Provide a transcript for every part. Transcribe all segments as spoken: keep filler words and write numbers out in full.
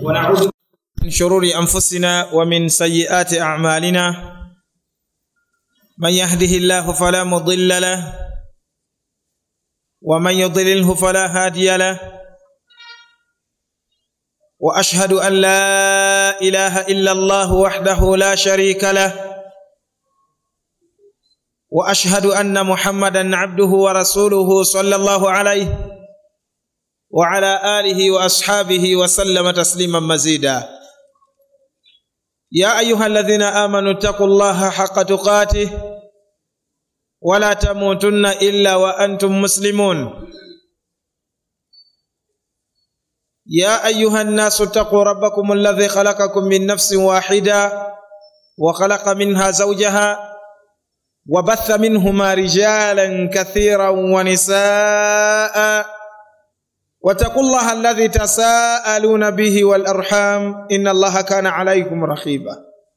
ونعوذ من شرور أنفسنا ومن سيئات أعمالنا من يهده الله فلا مضل له ومن يضلله فلا هادي له وأشهد أن لا إله إلا الله وحده لا شريك له وأشهد أن محمدًا عبده ورسوله صلى الله عليه وعلى آله وأصحابه وسلم تسليما مزيدا. يا أيها الذين آمنوا اتقوا الله حق تقاته ولا تموتن إلا وأنتم مسلمون. يا أيها الناس اتقوا ربكم الذي خلقكم من نفس واحدة وخلق منها زوجها وبث منهما رجالا كثيرا ونساء واتقوا الله الذي تساءلون به والأرحام إن الله كان عليكم رقيبا.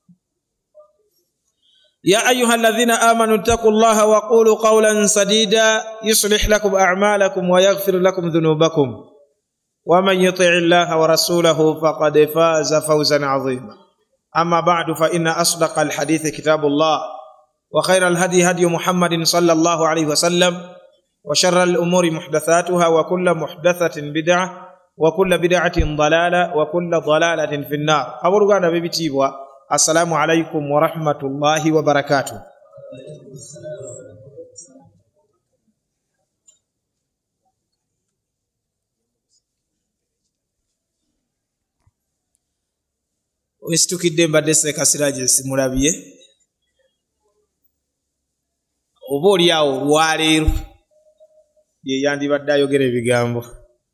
يا أيها الذين آمنوا اتقوا الله وقولوا قولا سديدا يصلح لكم أعمالكم ويغفر لكم ذنوبكم ومن يطع الله ورسوله فقد فاز فوزا عظيما. أما بعد فإن أصدق الحديث كتاب الله وخير الهدي هدي محمد صلى الله عليه وسلم وشر الأمور محدثاتها وكل محدثة بدعة وكل بدعة ضلالة وكل ضلالة في النار. أبرغانا ببتيبوا السلام عليكم ورحمة الله وبركاته. Westukidde mbadde Ssekasirage simulabye oba oli awo olwaleero ye yandibadde ayogera ebigambo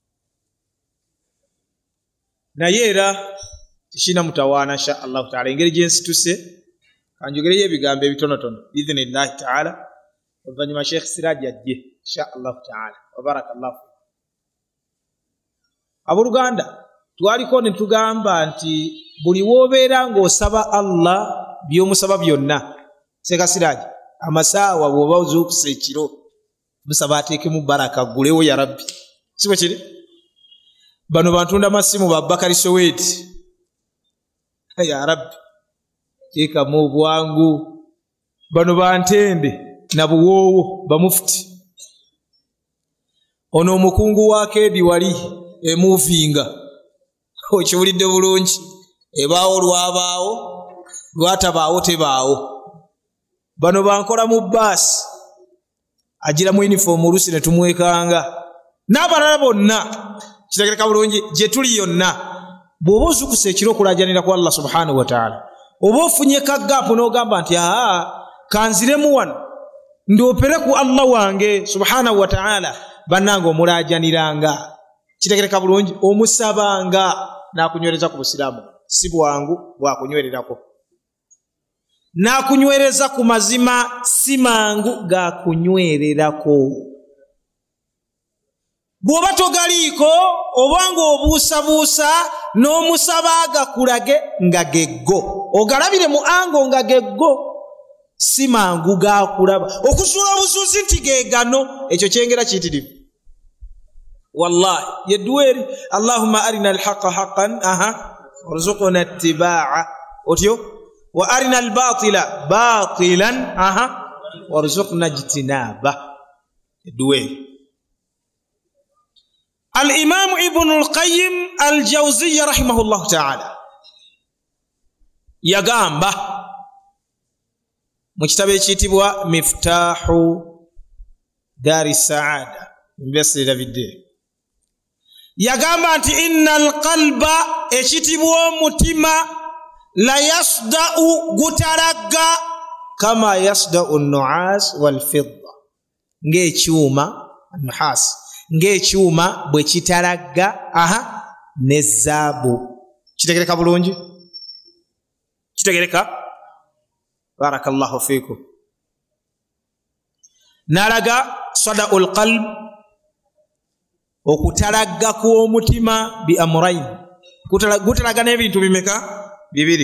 naye era tekina mutawaana insha allahu taala engeri gyensituse kanjogereyo ebigambo ebitonotono biidhnillahi taala oluvannyuma Sheikh Siraj ajje insha allahu taala wabarakallahu. Abooluganda twaliko ne tugamba nti buli woobeera ng'osaba Allah by'omusaba byonna Sheikh Siraj amasaawa bw'oba ozuukusa ekiro musaba ateekemu baraka gulewo ya rabbi sibo kiri bano bantunda masimu ba Bakari Soweeti ya rabbi teekamu obwangu bano bantende na buwoowo bamufuti ono omukungu wa Kedi wali emuvinga okiwulidde bulungi ebaawo lwabaawo lwatabaawo tebaawo bano bankola mu baasi agira mu uniform olusi ne tumwekanga n'abalala bonna kitegereka bulungi gye tuli yonna bw'oba ozukusa ekiro okulajanira ku Allah subhanahu wa ta'ala oba ofunye kagaapu n'ogamba nti aa kanziremu wano ndopere ku Allah wange subhanahu wa ta'ala bannanga omulajaniranga kitegereka bulungi omusabanga n'akunywereza ku busiraamu si bwangu bwakunywererako n'akunywereza ku mazima si mangu ga kunywererako bw'oba togaliiko obanga obuusabuusa n'omusaba gakulage nga geggo ogalabire mu ango nga geggo si mangu ga kulaba okusuula obusuuzi nti geegano ekyo kyengera kiyitirivu wallahi yedduweeri Allahumma arina alhaqa haqqan aha warzuqna ittibaa'a otyo wa arina albatila batilan aha warzuqna ijtinaba duwe. Al-Imam Ibn al-Qayyim al-Jawziyya rahimahullah ta'ala yagamba mu kitabo ekiyitibwa Miftahu Dari Saada mbesera bidde yagamba nti innal qalba ekitibwa omutima la yasda'u gutaraga kama yasda'u an-nu'as wal fidda ng'ekyuma an-nuhas ng'ekyuma bwe kitaraga aha ne zaabu kitegereka bulungi kitegereka barakallahu fiikum nalaga sada'ul qalb okutaraga kw'omutima bi amrayn gutaraga n'ebintu bimeka bibiri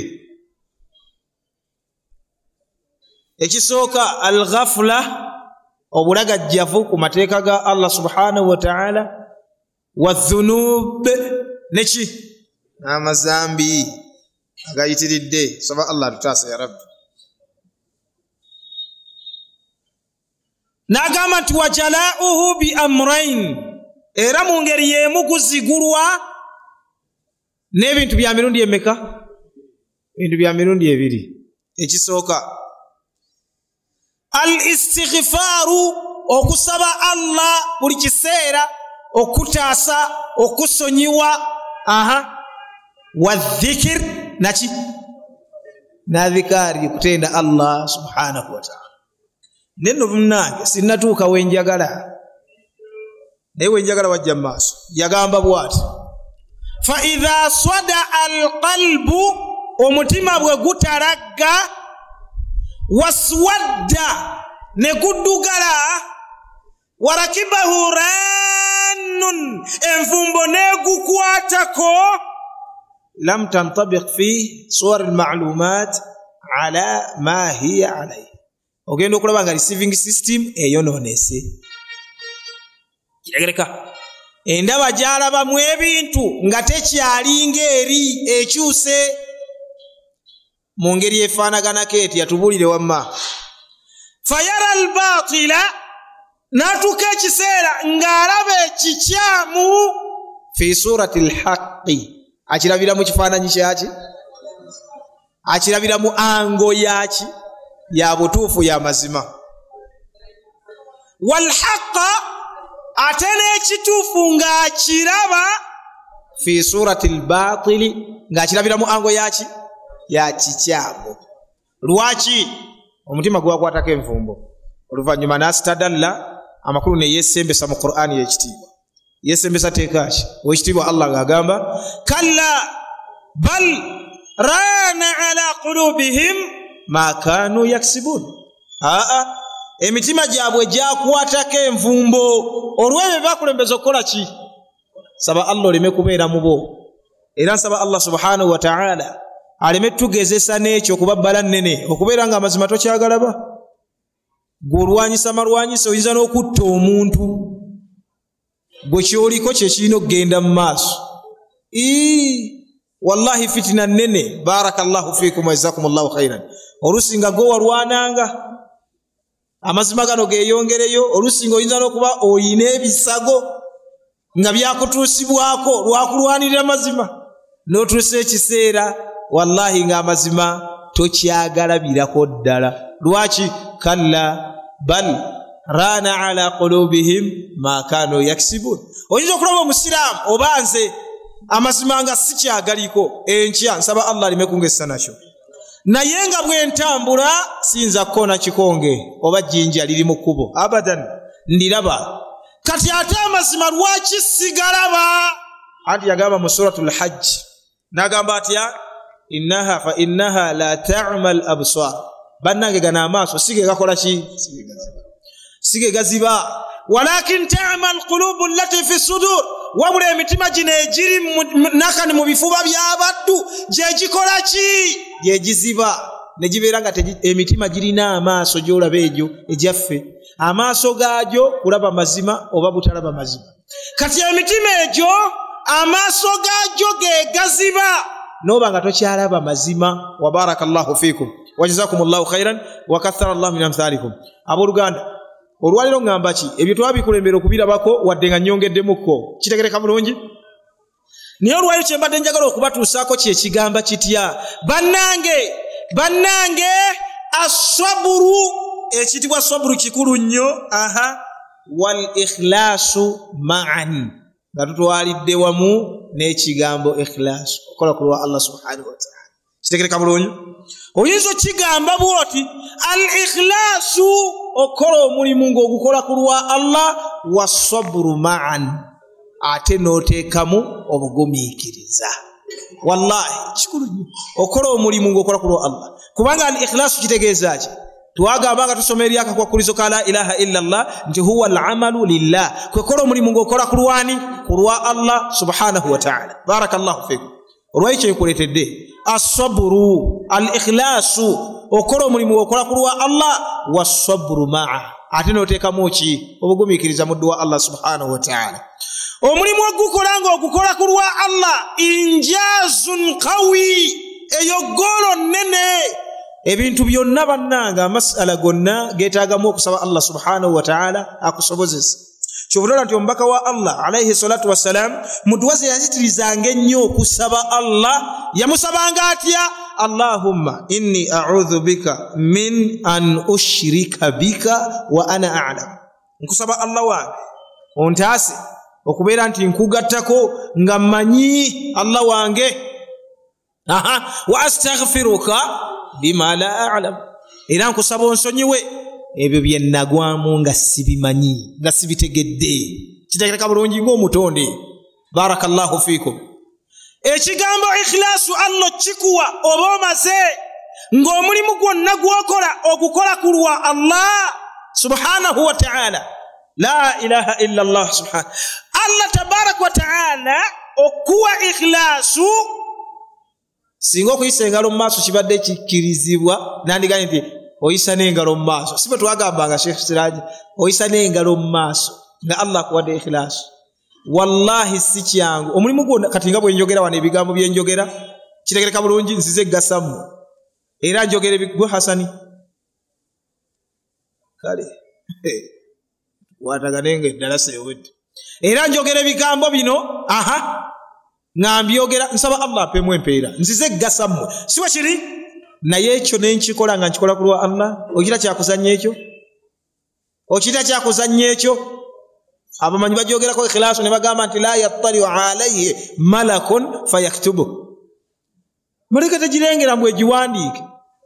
ekisooka al-ghafla obulagajjavu ku mateeka ga Allah subhanahu wa ta'ala wa dhunub nechi n'amazambi agayitiridde. Saba Allah tutaasa ya Rabbi. N'agamba nti wajalauhu bi amrain, era mu ngeri y'emu kuzigulwa n'ebintu bya mirundi emeka? Ebintu bya mirundi ebiri. Ekisooka al istighfaru, okusaba Allah buli kiseera, okutaasa, okusonyiwa, aha wa dhikr, naki na dhikari, kutenda Allah subhanahu wa ta'ala. Neno munange sinatuuka wenjagala, naye wenjagala wajja maaso. Yagamba bwati fa idha sada alqalbu, omutima bwe gutalagga, waswadda, ne guddugala, warakibahu rannun, envumbo negukwatako, lam tantabiq fi suwar almalumat ala ma hiya alayhi, ogenda okulaba nga receiving system eyonoonese. Kitegereka endaba gyalabamu ebintu nga tekyalinga eri, ekyuse mu ngeri efaanaganako eti. Yatubulire wamma fayara albatila, natuka ekiseera ng'alaba ekikyamu fi surati alhaqi, akirabira mu kifaananyi kyaki, akirabira mu ango yaki, ya butuufu ya mazima. Walhaqa, ate n'ekituufu ng'akiraba fi surati albatili, ng'akirabira mu ango yaki, ya kikyamu. Lwaki? Omutima gwakwatako envumbo. Oluvannyuma n'asitadalla amakulu ne yeesembesa mu Qur'ani y'ekitiibwa. Yeesembesa teekaki? Owekitiibwa Allah ng'agamba kalla bal raana ala qulubihim ma kaanu yaksibun. Aa, emitima gyabwe gyakwatako envumbo olw'ebyo bakulembeza okukola ki? Saba Allah oleme kubeera mu bo, era nsaba Allah subhanahu wa ta'ala aleme tugezesa n'ekyo okubabbala nnene, okubeera nga amazima tokyagalaba. Gw'olwanyisa malwanyisa oyinza n'okutta omuntu, bwe kyoliko kye kirina okugenda mu maaso. Wallahi fitina nnene. Barakallahu fiikum wa jazakumullahu khairan. Olusinga go walwananga, amazima gano geeyongereyo. Olusinga oyinza n'okuba oyina ebisago nga byakutuusibwako lwakulwanirira amazima, n'otuusa ekiseera wallahi nga amazima tokyagalabirako ddala. Lwaki? Kalla bal rana ala qulubihim ma kanu yaksibun. Oyinza okulaba omusiraamu oba nze amazima nga sikyagaliko, enkya nsaba Allah aleme kungesa nakyo, naye nga bwentambula siyinza kukona kikonge oba jjinja liri mu kkubo, abadan ndiraba. Kati ate amazima lwaki sigalaba? Anti yagamba mu suratul hajj, n'agamba atya innaha fa innaha la ta'mal absar, bannange gana amaaso sige gakola ki? Sige gaziba. Walakin ta'mal qulubu allati fi sudur, wabula emitima gino egiri nakani mu bifuba by'abaddu gye gikola ki? Gye giziba, ne gibeera nga emitima girina amaaso gy'olaba egyo egyaffe, amaaso gaagyo kulaba mazima oba butalaba mazima. Kati emitima egyo amaaso gaagyo ge gaziba, noba nga tokyalaba mazima. Wa barakallahu fiikum wa jazakumullahu khairan wa kathara Allah min amthalikum. Abooluganda, olwaliro ngamba ki? Ebyo twabikulembera okubirabako wadde nga nnyongeddemukko. Kitegereka bulungi? Naye olwaliro kye mbadde njagala okubatuusaako kye kigamba kitya? Bannange, bannange, asaburu, ekitibwa saburu kikulu nnyo. Aha, wal ikhlasu ma'an, nga tutwalidde wamu n'ekigambo ikhlasu, okola ku lwa Allah subhanahu wa ta'ala. Kitegereka bulungi? Oyinza okigamba bw'oti al ikhlasu, okola omulimu ng'ogukola ku lwa Allah, wasaburu ma'an, ate n'oteekamu obugumiikiriza. Wallahi kikulu nnyo okola omulimu ng'okola ku lwa Allah, kubanga al ikhlasu kitegeeza ki? Twagamba nga tusoma eri akakwakulizo ka la ilaha illa Allah nti huwa al-amalu lillah, kwekola omulimu ng'okola ku lwani? Ku lwa Allah subhanahu wa ta'ala. Barakallahu fikum. Olwekyo nkuleetedde asaburu al ikhlasu, okola omulimu ng'okola ku lwa Allah, wasaburu ma'a, ate n'oteekamu ki obugumiikiriza mu dduwa Allah subhanahu wa ta'ala. Omulimu ogukola nga ogukola ku lwa Allah injazun qawi, eyo golo nnene. Ebintu byonna bannanga amasala gonna geetaagamu okusaba Allah subhanahu wa ta'ala akusobozesa. Kyobulola nti omubaka wa Allah alayhi salatu wassalam mu dduwa ze yazitirizanga ennyo okusaba Allah, yamusabanga atya? Allahumma inni a'udhu bika min an ushrika bika wa ana a'lam. Nkusaba Allah wange ontaase okubeera nti nkugattako nga mmanyi Allah wange. Aha, wa astaghfiruka bima la a'lam. Era nkusaba onsonyiwe ebyo bye nagwamu nga sibimanyi, nga sibitegedde. Kitegeereka bulungi ng'omutonde. Barakallahu fiikum. Ekigambo ikhlaasu Allah kikuwa oba omaze ng'omulimu gwonna gwokola ogukola ku lwa Allah subhanahu wa ta'ala. La ilaha illa Allah subhanahu. Allah tabarak wa ta'ala okuwa ikhlaasu singa okuyisa engalo mu maaso kibadde kikkirizibwa, nandiganye nti oyisa n'engalo mu maaso. Si bwe twagambanga Sheikh Siraji oyisa n'engalo mu maaso nga Allah akuwadde ikhlaasu. Wallahi si kyangu omulimu gwonna. Kati nga bwe njogera wano ebigambo bye njogera kitegereka bulungi nzize gasamu era njogera ebigwe Hasani kale wataganenge ddala sewedde era njogera ebigambo bino aha ngambyogera nsaba Allah apemu empeera nzize gasamu siwe kiri naye ekyo nenkikola nga nkikola ku lwa Allah. Okita kyakuzannya ekyo? Okita kyakuzannya ekyo? Abamanyi bajogerako ikhlaasu ne bagamba nti la yattali'u alayhi malakun fayaktubu. Muleke tegirengera mbwe giwandiike.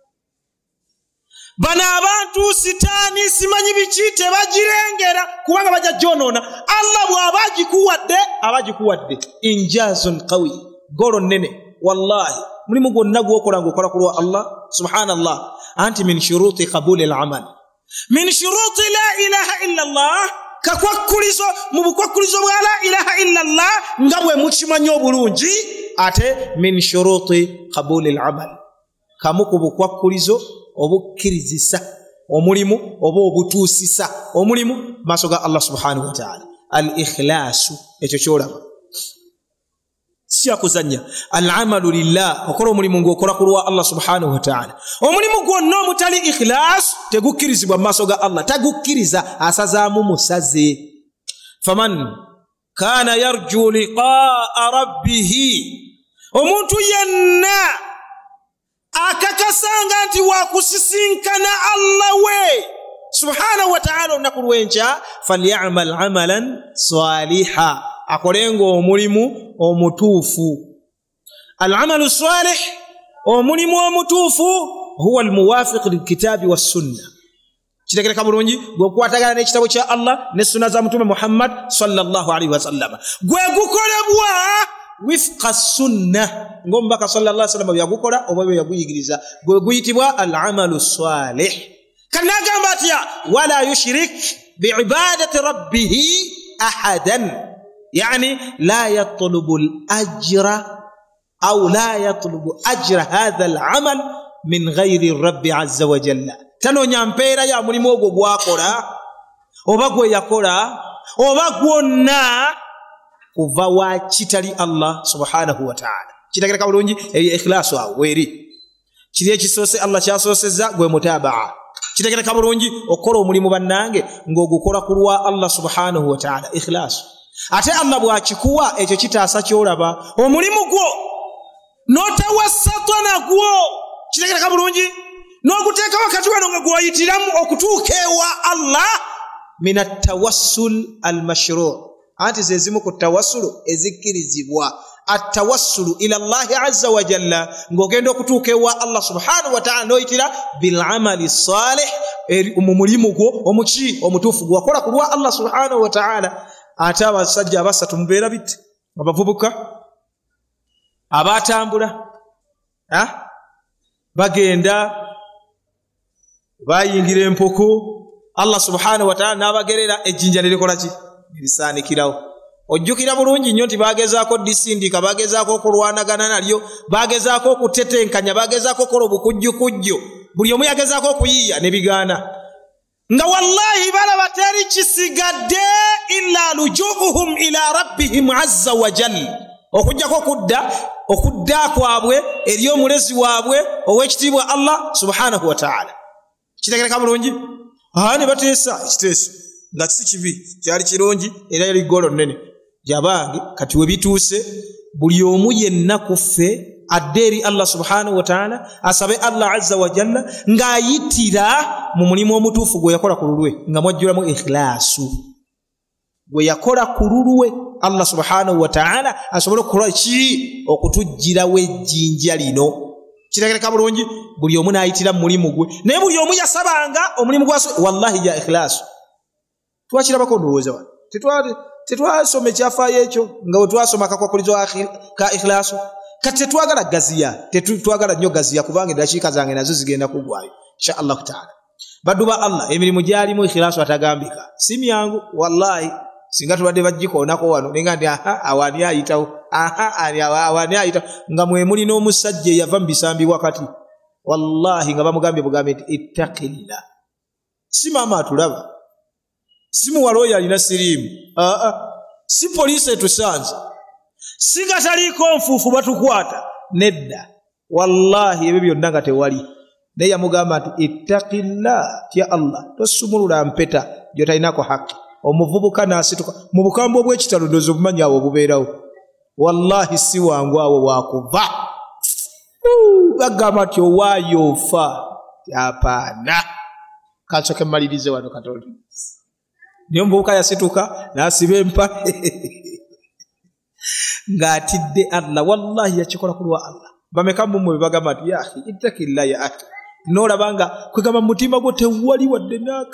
Bano abantu sitaani simanyi biki tebagirengera kubanga bajja gyonoona. Allah bw'aba agikuwadde aba agikuwadde injazun qawi, golo nnene. Wallahi mulimu gwonna gwokola ng'okola ku lwa Allah subhanallah. Anti min shuruti qabuli al-amal, min shuruti la ilaha illa Allah, kakwakulizo mu bukwakulizo bwa la ilaha illa Allah nga bwe mukimanyi obulungi. Ate min shuruti qabuli al-amal, kamu ku bukwakulizo obukkirizisa omulimu oba obutuusisa omulimu maaso ga Allah subhanahu wa ta'ala. Al-ikhlaasu ekyo kyolaba siyakuzanya. Al-amalu lillah, okola omulimu ng'okola ku lwa Allah subhanahu wa ta'ala. Omulimu gwonna omutali ikhlaasu tegukkirizibwa mu maaso ga Allah, tagukkiriza, asazaamu musaze. Faman kana yarju liqaa rabbihi, omuntu yenna akakasanga nti wakusisinkana Allah we subhanahu wa ta'ala olunaku lw'enkya, falyamal amalan saliha, akolenga omulimu omutuufu. Al-amalu salih, omulimu omutuufu, huwa al-muwafiq lil-kitabi was-sunnah. Kitegereka bulungi gwokwatagana n'ekitabo kya Allah ne sunna za Mutume Muhammad sallallahu alaihi wasallam, gwe gukolebwa wifqa sunnah ng'omubaka sallallahu alaihi wasallam byagukola oba bye yaguyigiriza, gwe guyitibwa al-amalu salih. Kanagamba atya wala yushrik bi'ibadati rabbih ahadan, yani la yatlubu al-ajra aw la yatlubu ajra hadha al-amal min ghayri rabbi azza wa jalla. Tanonya mpeera ya mulimu ogwo gwakola oba gwe yakola oba gwonna kuva wa kitali Allah subhanahu wa ta'ala. Kitegereka bulungi eyo ikhlaasu awo weri kiri ekisoose Allah kyasoosezza gwe mutabaa. Kitegereka bulungi okola omulimu bannange ng'ogukola ku lwa Allah subhanahu wa ta'ala, ikhlaasu. Ate Allah bw'akikuwa ekyo kitaasa kyolaba omulimu gwo n'otawassatwa nagwo. Kitegereka bulungi n'oguteeka wakati wano nga gw'oyitiramu okutuuka ewa Allah min at-tawassul al-mashru'. Anti zezimu ku tawassulu ezikkirizibwa, at-tawassulu ila Allah azza wa jalla, ng'ogenda okutuuka ewa Allah subhanahu wa ta'ala n'oyitira bil amali salih, mu mulimu gwo omuki omutuufu gwakola ku lwa Allah subhanahu wa ta'ala. Ate abasajja abasatu mubeera bitti, abavubuka abatambula bagenda bayingira empoko, Allah subhanahu wa ta'ala n'abagerera ejjinja lirikola ki lisaanikirawo. Ojjukira bulungi nnyo nti bagezaako disindika, bagezaako okulwanagana nalyo, bagezaako okutetenkanya, bagezaako okola obukujjukujjo, buli omu yagezaako okuyiiya ne bigaana. nga wallahi balaba teri kisigadde illa lujuuhum ila rabbihim azza wa jalla okujjako kudda okudda kwabwe eri omulezi waabwe ow'ekitiibwa Allah subhanahu wa ta'ala. Kitegereka bulungi? Aa ne bateesa ekiteeso nga si kibi kyali kirungi era yali golo nnene jabange kati we bituuse buli omu yenna kuffe adde eri Allah subhanahu wa ta'ala asabe Allah azza wa jalla ng'ayitira mu mulimu omutuufu gwe yakola ku lulwe nga mwajjulamu ikhlaasu gwe yakola ku lulwe Allah subhanahu wa ta'ala asobole okukola ki okutujjirawo ejjinja lino. Kitegereka bulungi? Buli omu n'ayitira mu mulimu gwe naye buli omu yasabanga omulimu gwa wallahi ya ikhlaasu. Twakirabako ndowooza wano tetwali tetwasoma ekyafaayo ekyo nga bwe twasoma akakwakkulizo ka ikhlaasu. Kati tetwagala gaziya tetwagala nnyo gaziya kubanga eddakiika zange nazo zigenda kugwayo insha Allah ta'ala. Baddu ba Allah emirimu gyalimu ikhlaasu atagambika si myangu wallahi. Singa tubadde bagikoonako wano nenga ndi aha awani ayitawo aha ani awani ayitawo nga mwe muli n'omusajja yava mu bisambi wakati wallahi nga bamugambye bugambe nti ittaqilla si maama atulaba si muwala oyo alina siriimu aa si poliisi etusanze si gataliiko nfuufu batukwata nedda wallahi ebyo byonna nga tewali naye yamugamba nti ittaqilla tya Allah tosumulula mpeta gyotalinako haki. Omuvubuka n'asituka mu bukambo obw'ekitalo ndozo obumanyi awo obubeerawo wallahi si wangu awo wakuva bagamba nti owaayo ofa apaana kansoke mmalirize wano Katonda. Naye omuvubuka yasituka n'asiba empale ng'atidde Allah wallahi yakikola ku lwa Allah. Bameka mumwe bagamba nti ya akhi ittakilla ya akhi n'olabanga kwegamba mu mutima gwo tewali wadde naaka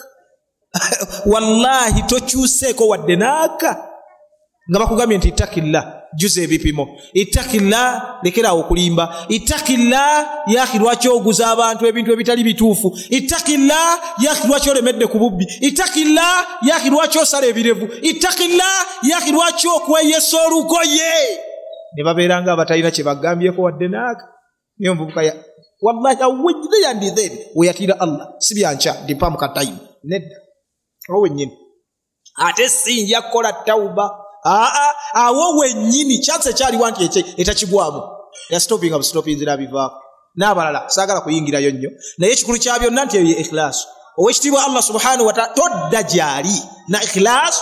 wallahi tokyuseeko wadde naaka nga bakugambye nti ittaqilla juza ebipimo ittaqilla lekerawo okulimba ittaqilla yaki lwaki oguza abantu ebintu ebitali bituufu ittaqilla yaki lwaki olemedde ku bubbi ittaqilla yaki lwaki osala ebirevu ittaqilla yaki lwaki okweyesa olugoye ne babeeranga abatalina kye bagambyeko wadde naaka. Niyo mvubuka ya wallahi awejjide yandidheni weyatira Allah si byanca ndipa mukatayimu nedda awo nyini ate sinja kukola tauba aa awo wennyini chance kyali wanti eche etakigwamu ya stopping up stopping zira biva n'abalala sagala kuyingirayo nnyo naye ekikulu kya byonna nti ye ikhlas owekitiibwa Allah subhanahu wa ta'ala todda gyali na ikhlas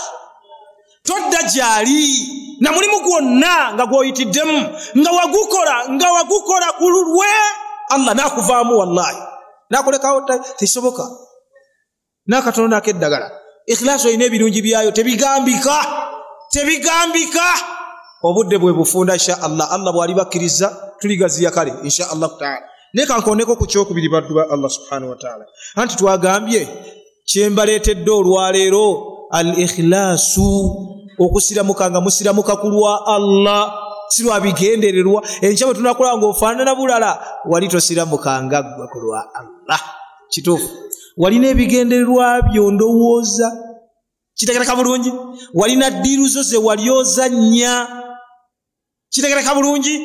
todda gyali na mulimu gwonna nga gwoyitiddemu nga wagukola nga wagukola ku lulwe Allah nakuvaamu wallahi nakolekawo tekisoboka nakatonda akeddagala. Ikhlaasu ine ebirungi byayo tebigambika tebigambika obudde bwe bufunda insha Allah Allah bwali bakkiriza tuligaziya kale insha Allah ta'ala. Neka nkoneko ku kyokubiri baddu ba Allah subhanahu wa ta'ala anti twagambye kyembaleetedde olwaleero al ikhlaasu okusiramuka nga musiramuka kulwa Allah sirwa bigendererwa enkyabwe tunakola ngo ofaanana bulala wali tosiramuka nga gwa kulwa Allah kituufu walina ebigendererwa byo ndowooza kitegereka bulungi walina ddiiruzo ze walyoza nnya kitegereka bulungi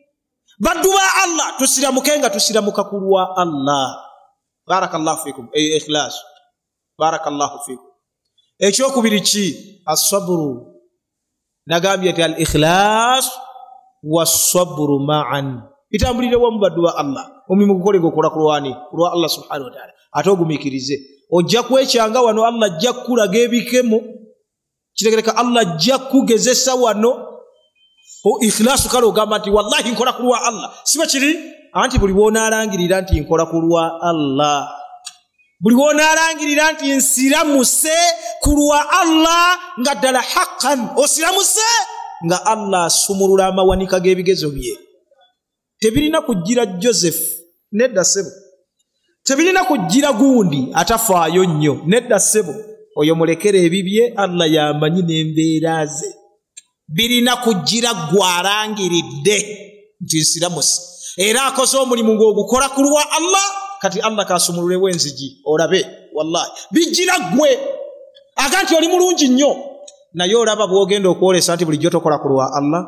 baddu ba Allah tusiramuke nga tusiramuka kulwa Allah. Barakallahu fikum ay ikhlas barakallahu fikum. Ekyokubiri ki as-sabru nagambye ati al-ikhlas was-sabru ma'an itambulire wamu baddu ba Allah omulimu gukole gokola kulwani kulwa Allah subhanahu wa ta'ala ate ogumikirize ojja kwekyanga wano Allah ajja kulaga ebikemo kitegereka Allah ajja kugezesa wano o ikhlasu kale ogamba nti wallahi nkola kulwa Allah siba kiri anti buli bw'onaalangirira nti nkola kulwa Allah buli bw'onaalangirira nti nsiramuse kulwa Allah nga ddala haqqan osiramuse nga Allah asumulula amawanika g'ebigezo bye tebirina kujjira Joseph nedda sebo tebirina kujjira gundi atafaayo nnyo nedda sebo oyo mulekere ebibye Allah yamanyi n'embeera ze birina kujjira gwarangiridde nti nsiramuse era akoze omulimu ng'ogukola kulwa Allah kati Allah kasumululewo enzigi olabe wallahi bijjira gwe aganti oli mulungi nnyo naye olaba bwogenda okwolesa nti bulijjo tokola kulwa Allah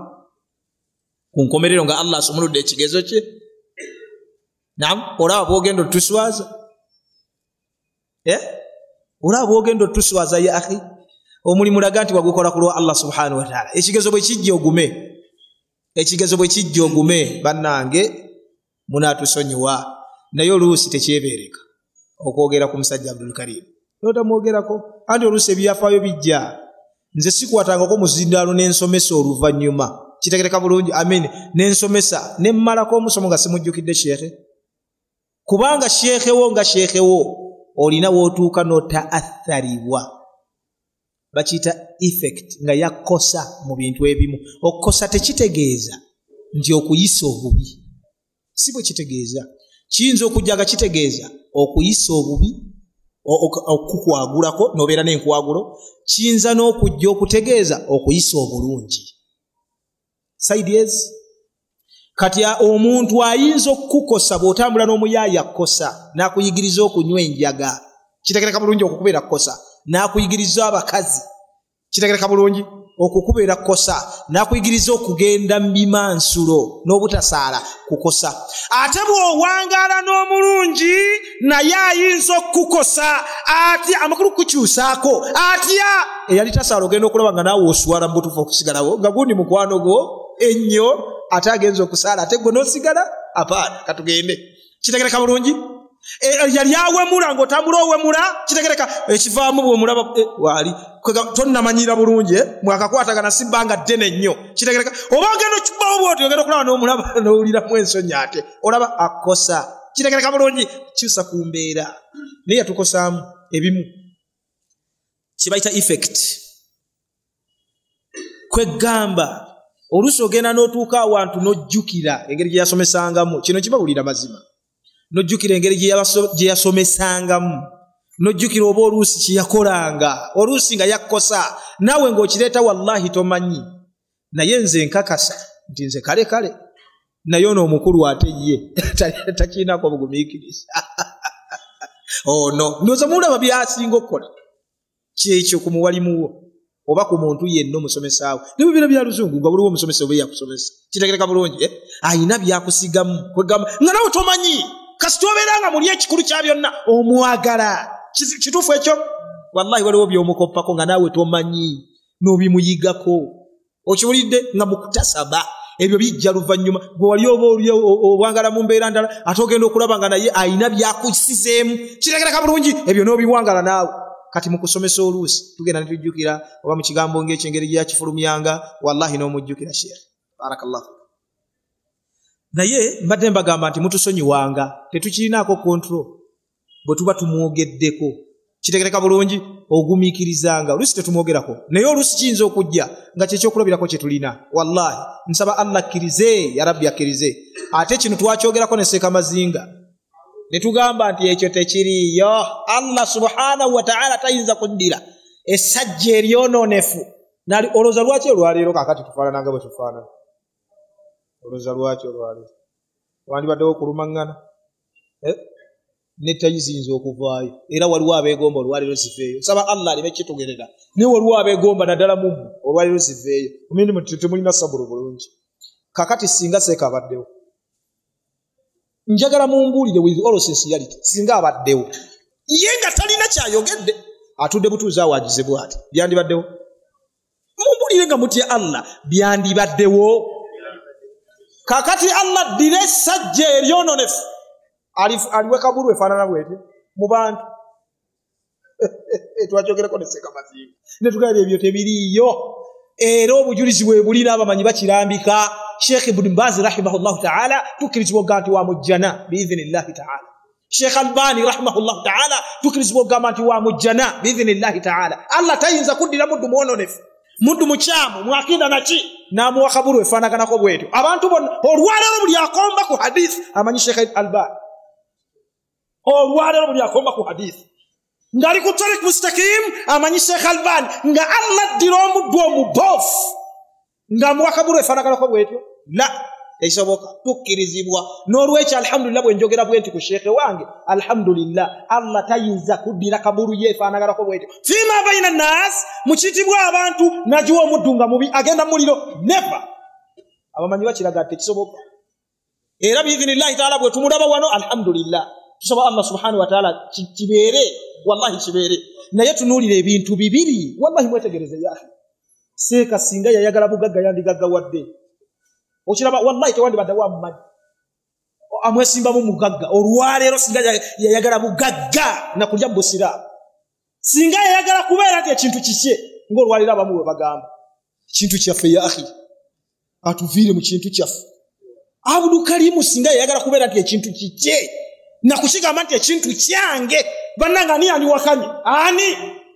ku nkomerero nga Allah asumuludde ekigezo kye naam olaba bwogenda otuswaza eh olaba ogenda otuswaza ya akhi omulimu laga nti wagukola ku lwa Allah subhanahu wa ta'ala ekigezo bwe kijja ogume ekigezo bwe kijja ogume bannange munatusonyiwa naye oluusi tekyebeereka okwogera ku musajja Abdul Karim notamwogerako anti oluusi ebyafaayo bijja nze sikwatangako muzindaalo n'ensomesa oluvannyuma kitegereka bulungi amin n'ensomesa nemmalako omusomo nga simujjukidde sheekhe kubanga sheekhe wo nga sheekhe wo olina wootuuka n'otaatharibwa bakiyita effect nga yakkosa mu bintu ebimu okukosa tekitegeeza nti okuyisa obubi si bwe kitegeeza kiyinza okujja nga kitegeeza okuyisa obubi okukwagulako n'obeera n'enkwagulo kiyinza n'okujja okutegeeza okuyisa obulungi sides kati omuntu ayinza okukukosa bw'otambula n'omuyaaya kkosa n'akuyigiriza okunywa enjaga kitegereka bulungi okukubeera kkosa n'akuyigiriza abakazi kitegereka bulungi okukubeera kkosa n'akuyigiriza okugenda mu bimansulo n'obutasaala kukosa ate bw'owangaala n'omulungi naye ayinza okukukosa atya amakulu kukyusaako atya eyali tasaala ogenda okulaba nga naawe oswala mu butuufu okusigalawo nga gundi mukwano gwo ennyo ate agenza okusaala ate gwe n'osigala apaana katugende kitegereka bulungi yali awemula ng'otambula owemula kitegereka ekivaamu bw'omulaba waali tonnamanyira bulungi mwakakwatagana si bbanga ddene nnyo kitegereka oba ogenda okikubawo bwoti ogenda okulaba n'omulaba n'owuliramu ensonyi ate olaba akosa kitegereka bulungi kyusa ku mbeera naye yatukosaamu ebimu kibayita effect kwegamba oluusi ogenda n'otuuka awantu n'ojjukira engeri gye yasomesangamu kino kibawulira mazima nojjukira engeri gye yasomesangamu nojjukira oba oluusi kyeyakolanga oluusi nga yakkosa naawe ng'okireeta wallahi tomanyi naye nze nkakasa nti nze kale kale naye ono omukulu ate ye takiinako bugumiikiriza ono ndowooza mulaba byasinga okukola kyekyo ku muwalimuwo oba ku muntu yenna omusomesaawo ne mu biro bya luzungu nga buliwo omusomesa oba yakusomesa kitegereka bulungi ayina byakusigamu kwegamba nga nawe tomanyi kasita obeera nga muli ekikulu kya byonna omwagala kituufu ekyo wallahi waliwo by'omukoppako nga naawe tomanyi n'obimuyigako okiwulidde nga mukutasaba ebyo bijja luvannyuma gwe wali oba oli obwangala mu mbeera ndala ate ogenda okulaba nga naye ayina byakusizeemu kitegereka bulungi ebyo n'obiwangala naawe kati mukusomesa oluusi tugenda netujjukira oba mu kigambo ng'ekyengeri gye yakifulumyanga wallahi n'omujjukira sheekh barakallahu naye mbadde mbagamba nti mutusonyiwanga tetukirinaako control bwe tuba tumwogeddeko kitegereka bulungi ogumiikirizanga oluusi tetumwogerako naye oluusi kiyinza okujja nga kyekyokulabirako kye tulina wallahi nsaba Allah akkirize ya rabbi akkirize ate kino twakyogerako ne Seekamazinga ne tugamba nti ekyo tekiriyo Allah subhanahu wa ta'ala tayinza kuddira essajja eryonoonefu olowooza lwaki olwaleero kaakati tufaanananga bwe tufaanana olowooza lwaki olwaleero wandibaddewo okulumaŋŋana netayiziyinza okuvaayo era waliwo abeegomba olwaleero zifeeyo saba Allah aleme kitugerera naye waliwo abeegomba naddala mummu olwaleero zifeeyo omirimu temulina sabulu bulungi kaakati singa Seeka abaddewo njagala mumbuulire with all sincerity singa abaddewo ye nga talina kyayogedde atudde butuuzi awagize bw'ati byandibaddewo mumbuulire nga mutya Allah byandibaddewo kakati Allah ddira essajja eryonoonefu aliwe kabulu efaanana bwete mu bantu twakyogerako ne Seekamazinga ne tugamba ebyo tebiriiyo era obujulizi bwe buli n'abamanyi bakirambika Sheikh Ibn Baz rahimahullahu ta'ala tukirizibwa nti wa mujjana biidhnillahi ta'ala Sheikh Albani rahimahullahu ta'ala tukirizibwa nti wa mujjana biidhnillahi ta'ala Allah tayinza kuddira muddu mwononefu muddu mukyamu mwakida naki n'amuwa kabulu efaanaganako bwetyo abantu bonna olwaleero buli akomba ku hadith amanyi Sheikh Albani olwaleero buli akomba ku hadith ngali ku tariq mustaqim amanyi Sheikh Albani nga Allah ddira omuddu omubofu ng'amuwa kabulu efaanaganako bwetyo la eisoboka tukkirizibwa n'olwekyo alhamdulillah bwe njogera bwenti ku sheekhe wange alhamdulillah Allah tayinza kuddira kabulu ye efaanaganako bwetyo fima baina nnaas mukiyitibwa abantu nagiwa omuddu nga mubi agenda muliro never abamanyi bakiraga ati tekisoboka era biidhnillahi taala bwe tumulaba wano alhamdulillah tusaba Allah subhanahu wa ta'ala kibere wallahi kibere naye tunulira ebintu bibiri wallahi mwetegereze ya seka singa yayagala bugagga yandigagga wadde okiraba wallahi tewandi badawa mmanyi amwesimba mu mugagga olwaleero singa yayagala bugagga na kulya busira singa yayagala kubeera ati ekintu kikye ng'olwalira abamu bwe bagamba kintu kyaffe ya akhi atuviire mu kintu kyaffe Abdul Karimu singa yayagala kubeera ati ekintu kikye na kushigamba nti ekintu kyange bananga ani andiwakanye ani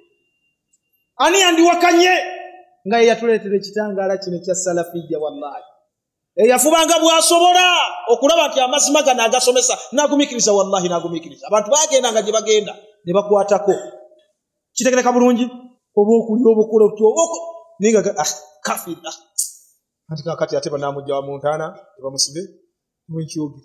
ani andiwakanye nga yatuleetera ekitangala kino kya salafiyya wallahi eyafubanga bwasobola okulaba nti amazima gano agasomesa nagumikiriza wallahi nagumikiriza abantu bagenda nga gye bagenda ne bakwatako kitegereka bulungi oba okulya obukula otyo ninga ah kafir ah anti kakati ate banamujja wa Montana tebamusibe mwenkiyogi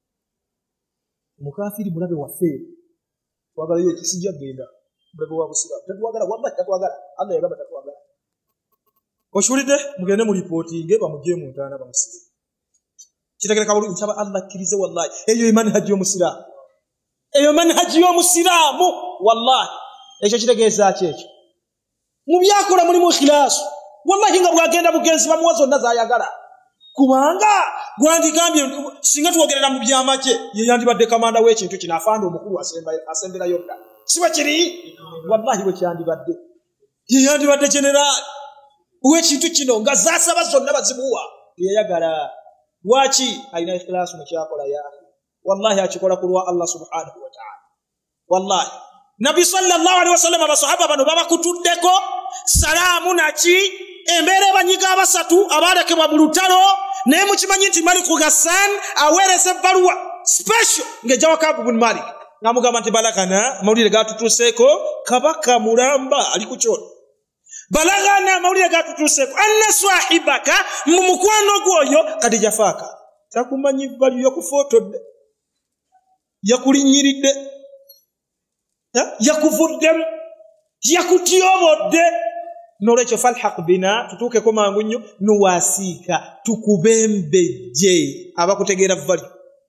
mukafiri mulabe waffe twagala yo kisijja genda mulabe wa busira tatwagala wallahi tatwagala Allah yagamba tatwagala oshulide mugende mu reporting bamujje Montana bamusibe kitegereka bulungi nsaba Allah kirize wallahi eyo imani haji yo musiramu eyo imani haji yo musiramu wallahi ekyo kitegeeza kyekyo mu byakola muri mu ikhlas wallahi nga bwagenda bugenzi bamuwazo nazayagala kubanga gwandigambye singa tuwogerera mu byamache ye yandibadde kamanda w'ekintu kino afanda omukulu asemba asembera yokka siba kiri wallahi we kyandibadde ye yandibadde general w'ekintu kino nga zasaba zonna bazibuwa yayagala wachi aina ikhlas mu kyakola ya wallahi akikola kulwa Allah subhanahu wa ta'ala wallahi Nabi sallallahu alaihi wasallam abasahaba bano babakutuddeko salamu nachi embere banyiga abasatu abalekebwa mu lutalo naye mukimanyi nti Malik Ghassan awerese baluwa special ngejawa Ka'b ibn Malik namugamba nti balagana mawulire gatutuseko kabaka mulamba ali kuchona balagana mawulire gatutuseko anna swahibaka mu mukwano gwoyo kadi jafaka takumanyi bali yo ku photo yakulinyiridde yakuvuddemu yakutiyobodde nolwekyo falhaq bina tutuuke ko mangu nnyo nuwasiika tukubembejje abakutegeera vali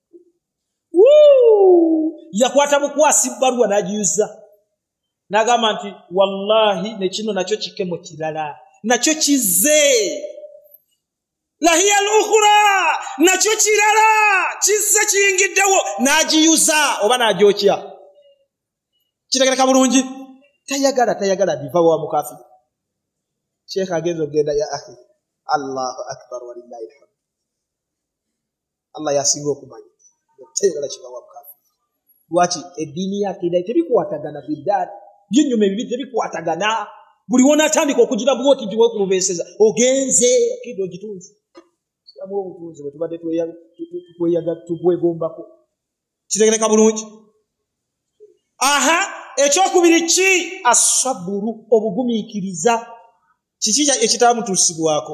yakwata bukwasi bbaluwa n'agiyuza n'agamba nti wallahi ne kino nakyo kikemo kirala nakyo kize lahiya al-ukhra nakyo kirala kizze kiyingiddewo n'agiyuza oba n'agyokya kitegereka bulungi tayagala tayagala biva wa mukafiri Sheikh agenzo genda ya akhi Allahu akbar walillahi alhamd Allah yasingo kumanya tayagala kiva wa mukafiri lwaki edini yake ida tebikwatagana bidad byinyume bibi tebikwatagana buli wona atandika okugira bwoti ndiwe kulubeseza ogenze kido gitunzi samu obutunzi bwe tubadde tweyaga tweyaga tubwegombako kitegereka bulungi aha ekyokubiri ki asaburu obugumiikiriza kiki ekitamutuusibwako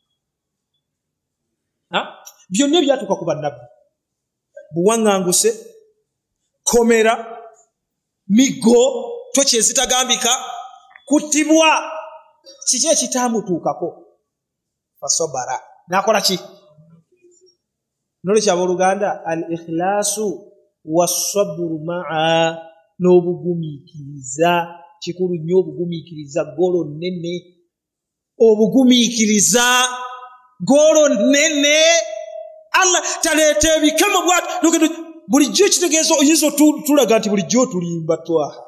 ha byonna ebyatuuka ku bannabbi buwaŋŋanguse komera migo tokyezitagambika kuttibwa kiki ekitamutuukako fasobara nakola ki nolekyo abooluganda al ikhlaasu wasaburu maa n'obugumiikiriza kikulu nnyo obugumiikiriza golo nnene obugumiikiriza golo nnene Allah taleeta ebikemo bwatu bulijjo kitegeeza oyinza tulaga nti bulijjo tulimba twaha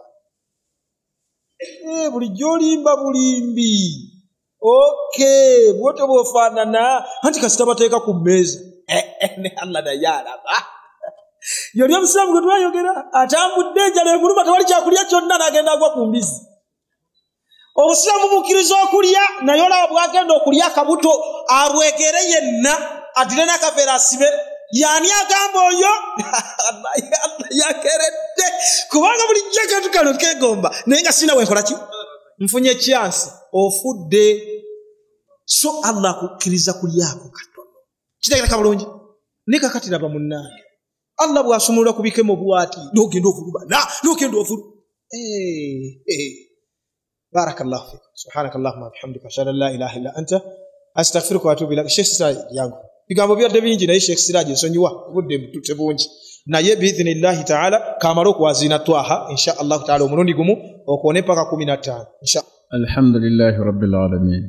eh bulijjo olimba bulimbi okay bwote bwofaanana anti kasita bateeka ku mmeeza eh ne Allah naye alaba yali omusiramu gwe twayogera atambudde enjala emuluma tewali kyakulya kyonna n'agenda agwa ku mbizi obusiramu mukkiriza okulya naye olaba bwagenda okulya akabuto abwegere yenna adire n'akafeera asibe yani agamba oyo yakeredde kubanga bulijjo akantu kano kegomba naye nga sina wenkola ki nfunye chance ofudde so Allah akukkiriza kulyako katono kitegereka bulungi nikakati laba munnange Allah bwasumulula kubikemo bwati nogenda ovuluba na nogenda ovulu eh eh barakallahu fik subhanakallahumma bihamdika ashhadu an la ilaha illa anta astaghfiruka wa atubu ilaik Sheikh Siraj yangu bigambo byadde bingi naye Sheikh Siraj nsonyiwa obudde mutute bungi naye biidhnillahi taala kamala okuwazina twaha insha allahu taala omulundi gumu okone paka kumi na ttaano insha alhamdulillahi rabbil alamin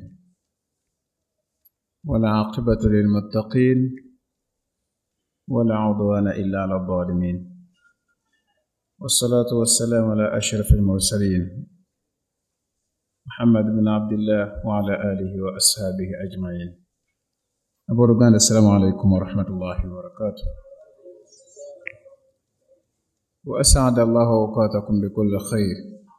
wala aqibatu lilmuttaqin wala udwana illa ala dhalimin wassalatu wassalamu ala ashrafil mursalin Muhammad ibn Abdullah wa ala alihi wa ashabihi ajma'in. Abu Ruganda, assalamu alaikum wa rahmatullahi wa barakatuh. Wa as'ada Allah awqatakum bi kulli khair.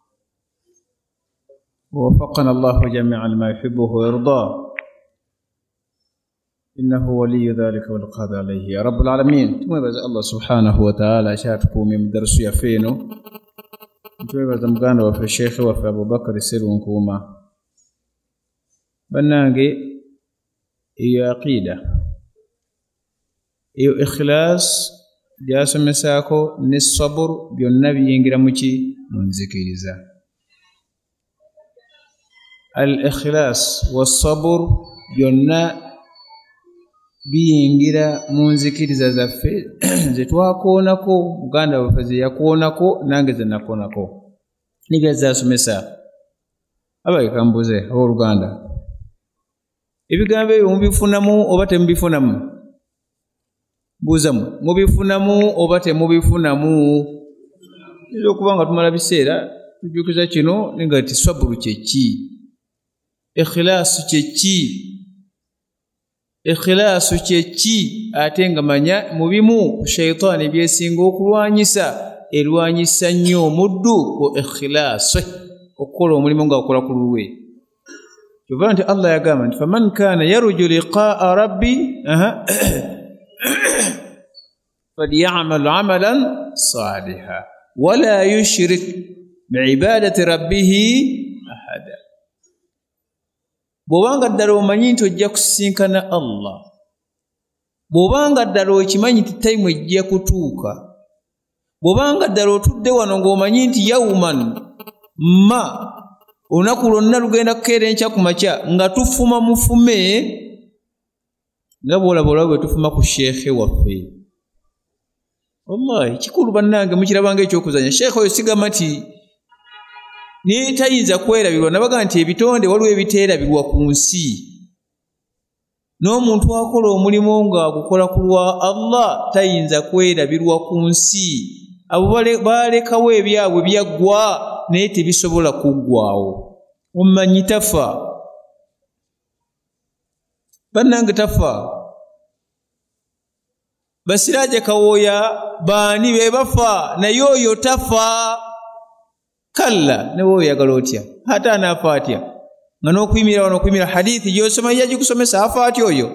Wa waffaqana Allah jami'an ma yuhibbuhu wa yardah. Innahu waliyyu dhalika wal qadir alayhi ya rabbul alamin. Tumwebaza Allah subhanahu wa ta'ala ashatukumia mudarrisu ya feno. Tumwebaza muganda waffe Sheikh waffe Abubakar Sserunkuuma. Bannange iyo aqida iyo ikhlas byasomesako ne sabr byonna biyingira muki munzikiriza al ikhlas was sabr byonna biyingira munzikiriza zaffe zetwakoonako muganda waffe yakoonako nange zenakoonako nigazasomesa abayikambuze abooluganda ebigambo ebyo mubifunamu oba temubifunamu buuzamu mubifunamu oba temubifunamu era okuba nga tumala biseera tujjukiza kino nga ti saburu kyeki ikhilaasu kyeki ikhilaasu kyeki ate nga manya mu bimu shayitaani byesinga okulwanyisa erwanyisa nnyo omuddu ku ikhilaasu okukola omulimu nga okola ku lulwe Yubante Allah yagamba nti faman kana yarju liqa'a rabbi aha falyamal 'amalan salihan wala yushrik bi'ibadati rabbih ahada. Bobanga ddala omanyi nti ojja kusinkana Allah, bobanga ddala okimanyi nti time ejja kutuuka, bobanga ddala otudde wano ng'omanyi nti yawman ma olunaku lwonna lugenda kukeera enkya ku makya nga tufuma mufume nga bwolaba olaba bwe tufuma ku sheekhe waffe. Wallahi kikulu bannange mukirabanga ekyokuzanya. Sheekhe oyo sigamba nti naye tayinza kwerabirwa, nabaga nti ebitonde waliwo ebiteerabirwa ku nsi. N'omuntu akola omulimu nga agukola ku lwa Allah tayinza kwerabirwa ku nsi. Abo balekawo ebyabwe byaggwa naye tebisobola kuggwaawo. Omumanyi tafa, bannange tafa. Basiraaje Kawooya baani be bafa naye oyo tafa. Kalla newe oyagala otya ate anaafa atya nga n'okuyimira wano okuyimira hadithi gy'osoma yagikusomesa afa atya oyo.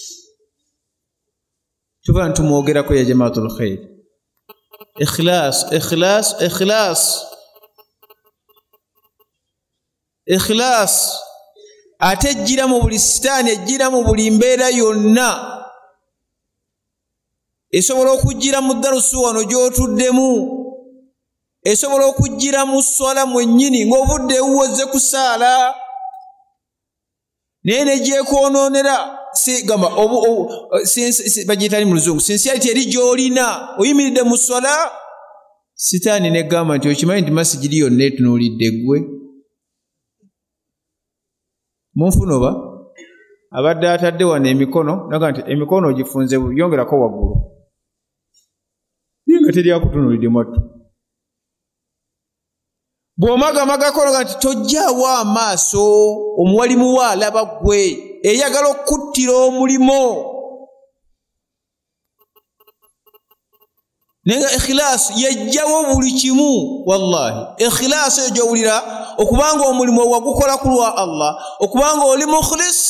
Tuba ntumwogerako ya jamaatul khair. Ikhlas, ikhlas, ikhlas. Ikhlas ate ejjira mu buli sitaani, ejjira mu buli mbeera yonna. Esobola okujjira mu darusu wano gy'otuddemu, esobola okujjira mu swala mwennyini ng'obudde ewuwoze ku saala naye ne gyekwonoonera. Si gamba bagiyitani mu luzungu sincerity eri gy'olina oyimiridde mu swala, sitaani negamba nti okimanyi nti masigiri yonna etunuulidde ggwe. Munfuna oba abadde atadde wano emikono naga nti emikono ogifunze yongerako waggulu nga teri akutunuulidde mwattu. Bw'omagamaga naga nti tojjaawo amaaso, omuwalimu wa alaba ggwe, eyagala okuttira omulimo. Naye nga ikhlas yejjawo buli kimu. Wallahi ikhlas eyo gy'owulira okubanga omulimu wagukola ku lwa Allah, okubanga oli mukhlis.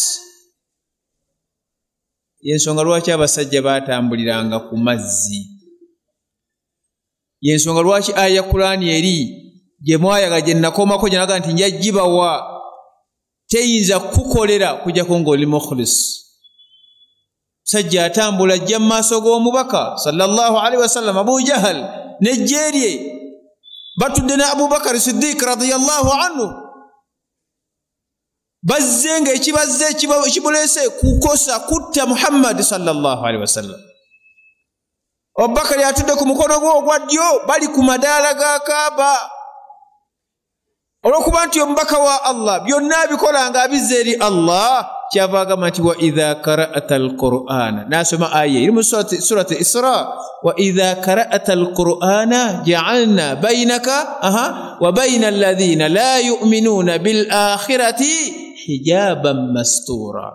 Yensonga lwaki abasajja baatambuliranga ku mazzi, yensonga lwaki aya Qur'ani eri gye mwayaga gye nakomako gye naga nti nja gibawa teyinza kukolera kujjako ng'oli mukhlis. Sajja atambula ajja mu maaso g'omubaka sallallahu alaihi wasallam Abu Jahal n'ejje lye batudde ne Abu Bakar Siddiq radiyallahu anhu, bazze nga ekibazze ekibuleese kukosa kutta Muhammad sallallahu alaihi wasallam. Abubakar atudde ku mukono gwe ogwa ddyo bali ku madaala ga Kaaba olw'okuba nti omubaka wa Allah byonna abikola nga abizza eri Allah kyava agamba nti wa idha qara'ata alqur'ana nasoma aya iri mu surati Isra wa idha qara'ata alqur'ana ja'alna bainaka aha wa baina alladhina la yu'minuna bil akhirati hijaban mastura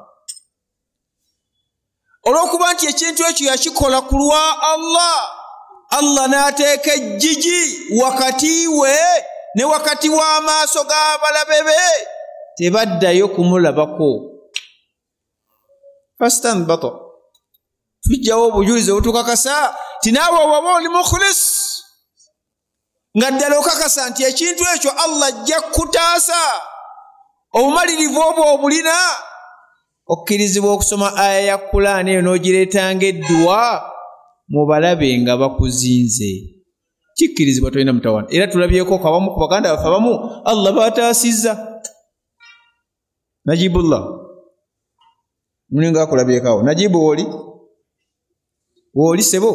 olw'okuba nti ekintu ekyo yakikola ku lwa Allah Allah n'ateeka ejjigi wakati we ne wakati w'amaaso g'abalabe be tebaddayo kumulabako fastanbata tujjawo obujulizi obutukakasa ti naawe waba oli mukhlis nga ddala okakasa nti ekintu ekyo Allah ajja kutaasa obumalirivu obwo obulina okkirizibwa okusoma aya ya Qur'ani eyo n'ogireetanga edduwa mu balabe nga bakuzinze kikkirizibwa tolina mutawana era tulabyeko kabamu ku baganda baffe abamu Allah bataasizza Najibullah mulinga akulabyekawo Najibu oli woli sebo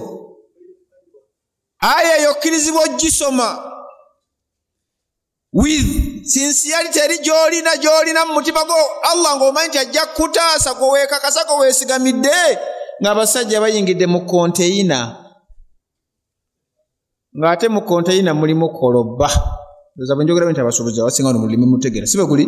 aya yokkirizibwa ogisoma with sincerity eri gyolina gyolina mu mutima gwo Allah ng'omanyi nti ajja kutaasa gwe weekakasa gwe weesigamidde ng'abasajja bayingidde mu konteyina ng'ate mu konteyina mulimu koloba oza bwe njogera nti abasuubuzi abasinga wano mulimi mutegeera si bwe guli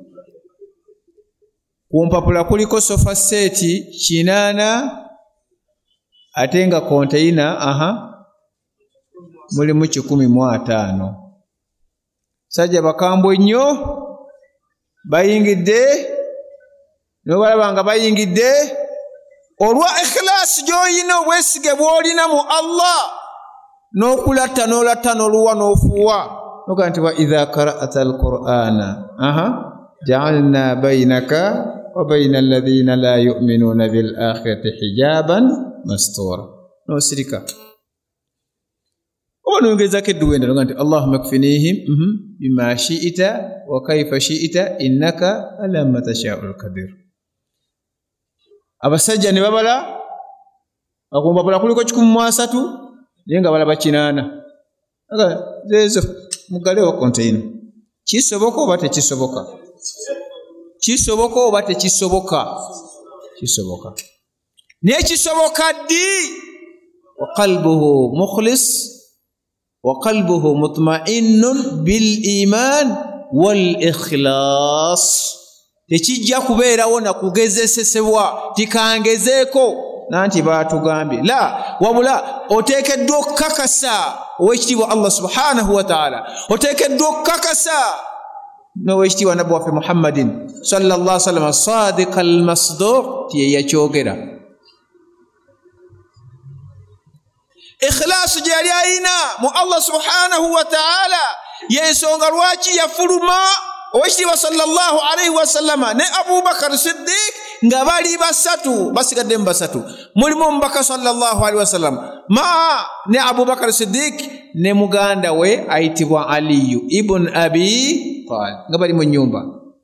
ku mpapula kuliko sofa seeti kinaana ate nga konteyina aha mulimu kikumi mu ataano sajja bakambwe nnyo bayingidde n'obalaba nga bayingidde olwa ikhilaasi gy'olina obwesige bw'olina mu Allah n'okulatta n'olatta n'oluwa n'ofuuwa noga nti wa idha qara'ata alqur'ana aha ja'alna bainaka wa baina alladhina la yu'minuna bil akhirati hijaban mastura n'osirika oba n'ongerezako edduwenda noga nti allahumma kfinihim bima shi'ita wa kaifa shi'ita innaka ala ma tasha'ul qadir abasajja ne babala akumpapula kuliko kikumi mu asatu naye nga balaba kinaana zeezo mugalewo konteyina kisoboka oba tekisoboka kisoboka oba tekisoboka kisoboka naye kisoboka ddi wa qalbuhu mukhlis wa qalbuhu mutma'innun bil iman wal ikhlas tekijja kubeerawo na kugezesesebwa tikangezeeko nanti baatugambye la wabula oteekeddwa okukakasa ow'ekitiibwa Allah subhanahu wa ta'ala oteekeddwa okukakasa n'ow'ekitiibwa nabbi waffe Muhammadin sallallahu alaihi wasallam sadiqa almasduq tiye yakyogera ikhlaasu gye yali ayina mu Allah subhanahu wa ta'ala y'ensonga lwaki yafuluma ow'ekitiibwa sallallahu alaihi wasallama ne Abubakar Siddiq nga bali basatu basigadde mu basatu mulimu omubaka sallallahu alaihi wasallam ma ne Abubakar Siddiq ne muganda we ayitibwa Aliyu ibn Abi Talib nga bali mu nnyumba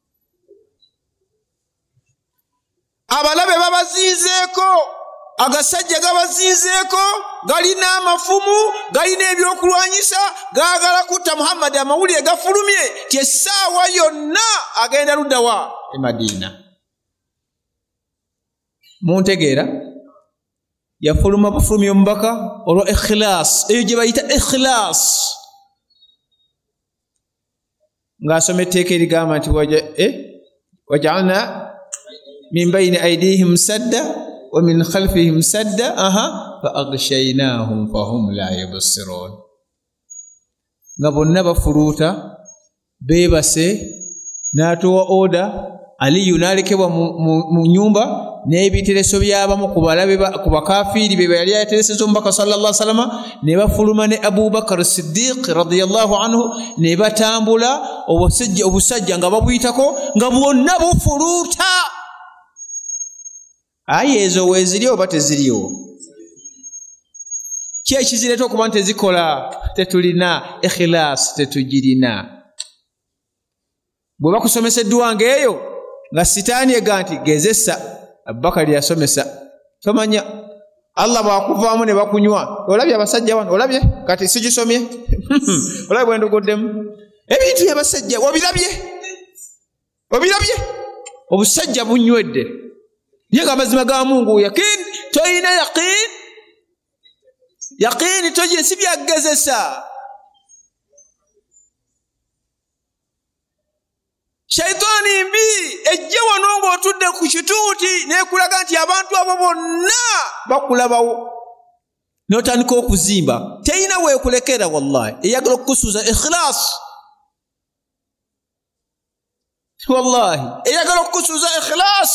abalabe babazinzeeko agasajja gabazinzeeko galina amafumu galina ebyokulwanyisa gaagala kutta Muhammad amawulire gafulumye ti essaawa yonna agenda luddawa e Madina muntegeera yafuluma bufulumye omubaka olwa ikhilaas eyo gye bayita ikhilaas ng'asoma etteeka erigamba nti waja'alna min bayni aydihim sadda wa min khalfihim sadda aha fa aghshaynahum fahum la yubsirun nga bonna bafuluuta beebase n'atowa oda Aliyu n'alekebwa mu nyumba n'ebitereso by'abamu ku balabe ku bakafiiri be yali yatereseza omubaka sallallahu alaihi wasallam ne bafuluma ne Abubakar Siddiq radiyallahu anhu ne batambula obusajja obusajja nga babuyitako nga bwonna bufuluuta aye ezo weeziriyo oba teziriyo ki ekizireeta okuba nti tezikola tetulina ikhilaas tetugirina bwe bakusomesa edduwanga eyo nga sitaani ega nti gezesa Abubakar yasomesa tomanya Allah bakuvaamu ne bakunywa olabye abasajja wano olabye kati sigisomye olabye bwe ndogoddemu ebintu by'abasajja obirabye obirabye obusajja bunywedde ye nga amazima ga Mungu yakin toyina yakin yakin tojye si byagezesa shaitani mbi ejje wano ng'otudde ku kituuti n'ekulaga nti abantu abo bonna bakulabawo n'otandika okuzimba teyina weekulekera wallahi eyagala okukusuuza ikhilas wallahi eyagala okukusuuza ikhilas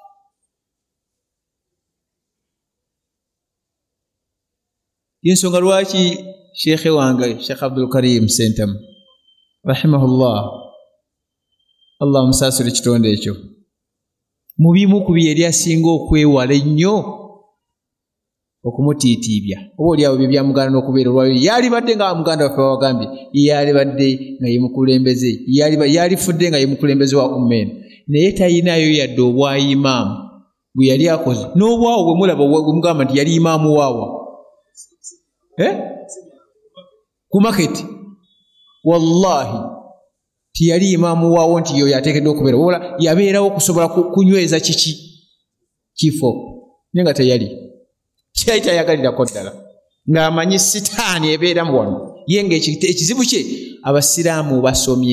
yensonga lwaki sheekhe wange Sheikh Abdul Karim Sentamu rahimahullah Allah musasule kitonde ekyo mu bimu ku bye yali asinga okwewala ennyo okumutiitiibya oba oli awo bye byamuganda n'okubeera olwayo yali badde nga muganda waffe wabagambye yali badde nga ye mukulembeze yali fudde nga ye mukulembeze wa ummeeno naye tayinayo yadde obwa imaamu bwe yali akoze n'obwawo bwe mulaba bwe mugamba nti yali imaamu waawa eh ku maketi wallahi tiyali imaamu waawo nti yo yateekeddwa okubeera wabula yabeerawo okusobola kunyweza kiki kifo naye nga teyali kyali tayagalirako ddala ng'amanyi sitaani ebeera mu wano ye nga ekizibu kye abasiraamu basomye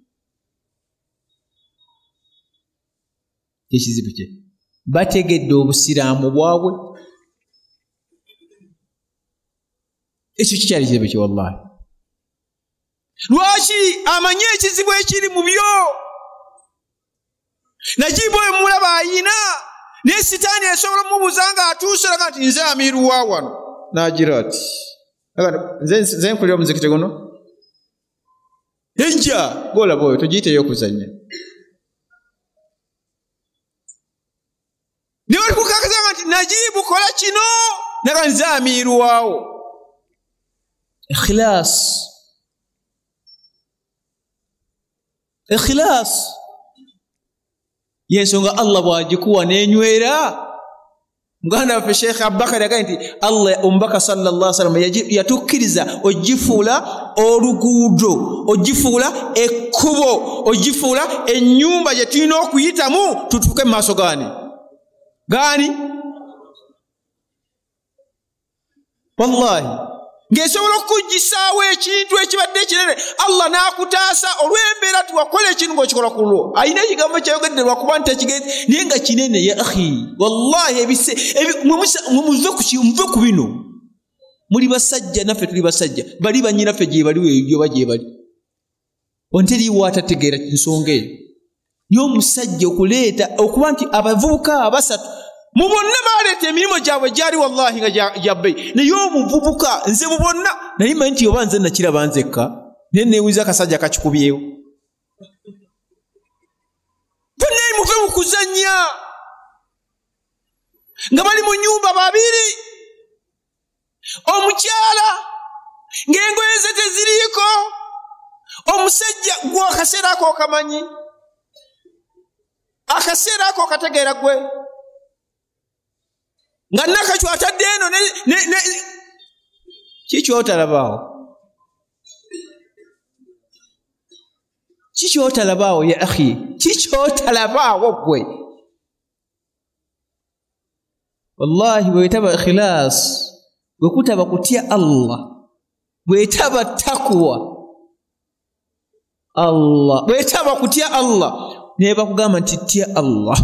ekizibu kye bategedde obusiraamu bwabwe ekyo kikyali kizibu kye wallahi lwaki amanye ekizibu ekiri mu byo najibu oyo mulaba ayina naye sitaani esobola omubuuza nga atuuse laga nti nze amiiru wa wano n'agira ati nze nkulira omuzikiti guno ejja golaba oyo togiyiteyo okuzannya ne bali kukakazanga nti najibu kola kino naga nze amiiru waawo ikhilas ikhilas yensonga Allah bwagikuwa n'enywera muganda waffe Sheikh Abubakar yagaye nti Allah omubaka sallallahu alaihi wasallam yatukkiriza ogifuula oluguudo ogifuula ekkubo ogifuula ennyumba gye tulina okuyitamu tutuuke mu maaso gaani gaani wallahi ng'esobola okukugisaawo ekintu ekibadde ekinene Allah n'akutaasa olw'embeera tuwakola ekintu ng'okikola ku lwo ayina ekigambo kyayogedde lwakuba nti tekigende naye nga kinene ya akhi wallahi ebise muve ku bino muli basajja naffe tuli basajja bali bannyinaffe gye bali weegyoba gye bali onteriiwo atategeera nsonga eyo niye omusajja okuleeta okuba nti abavubuka abasatu mu bonna baaleeta emirimu gyabwe gyali wallahi nga gyabbeyi naye omuvubuka nze mu bonna naye manyi nti oba nze nakiraba nzekka naye neewiza akasajja kakikubyewo bonna muve mu kuzannya nga bali mu nnyumba babiri omukyala ng'engoye ze teziriiko omusajja gwe akaseera ako okamanyi akaseera ako okategeera gwe nga nakakyo atadde eno kikyotalabaawo kikyotalabaawo ya akhi kikyotalabaawo gwe wallahi bwetaba ikhilas bwekutaba kutya Allah bwetaba takwa Allah bwetaba kutya Allah naye bakugamba nti tya Allah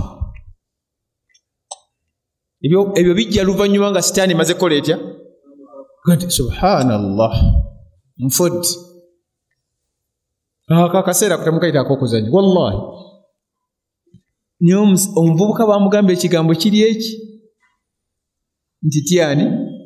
ebyo ebyo bijja luvannyuma nga sitaani maze kola etya gati subhanallah mfod aka kaseera kutemukaitako okuzannya wallahi niyo omuvubuka bamugamba ekigambo kiri eki nti tyani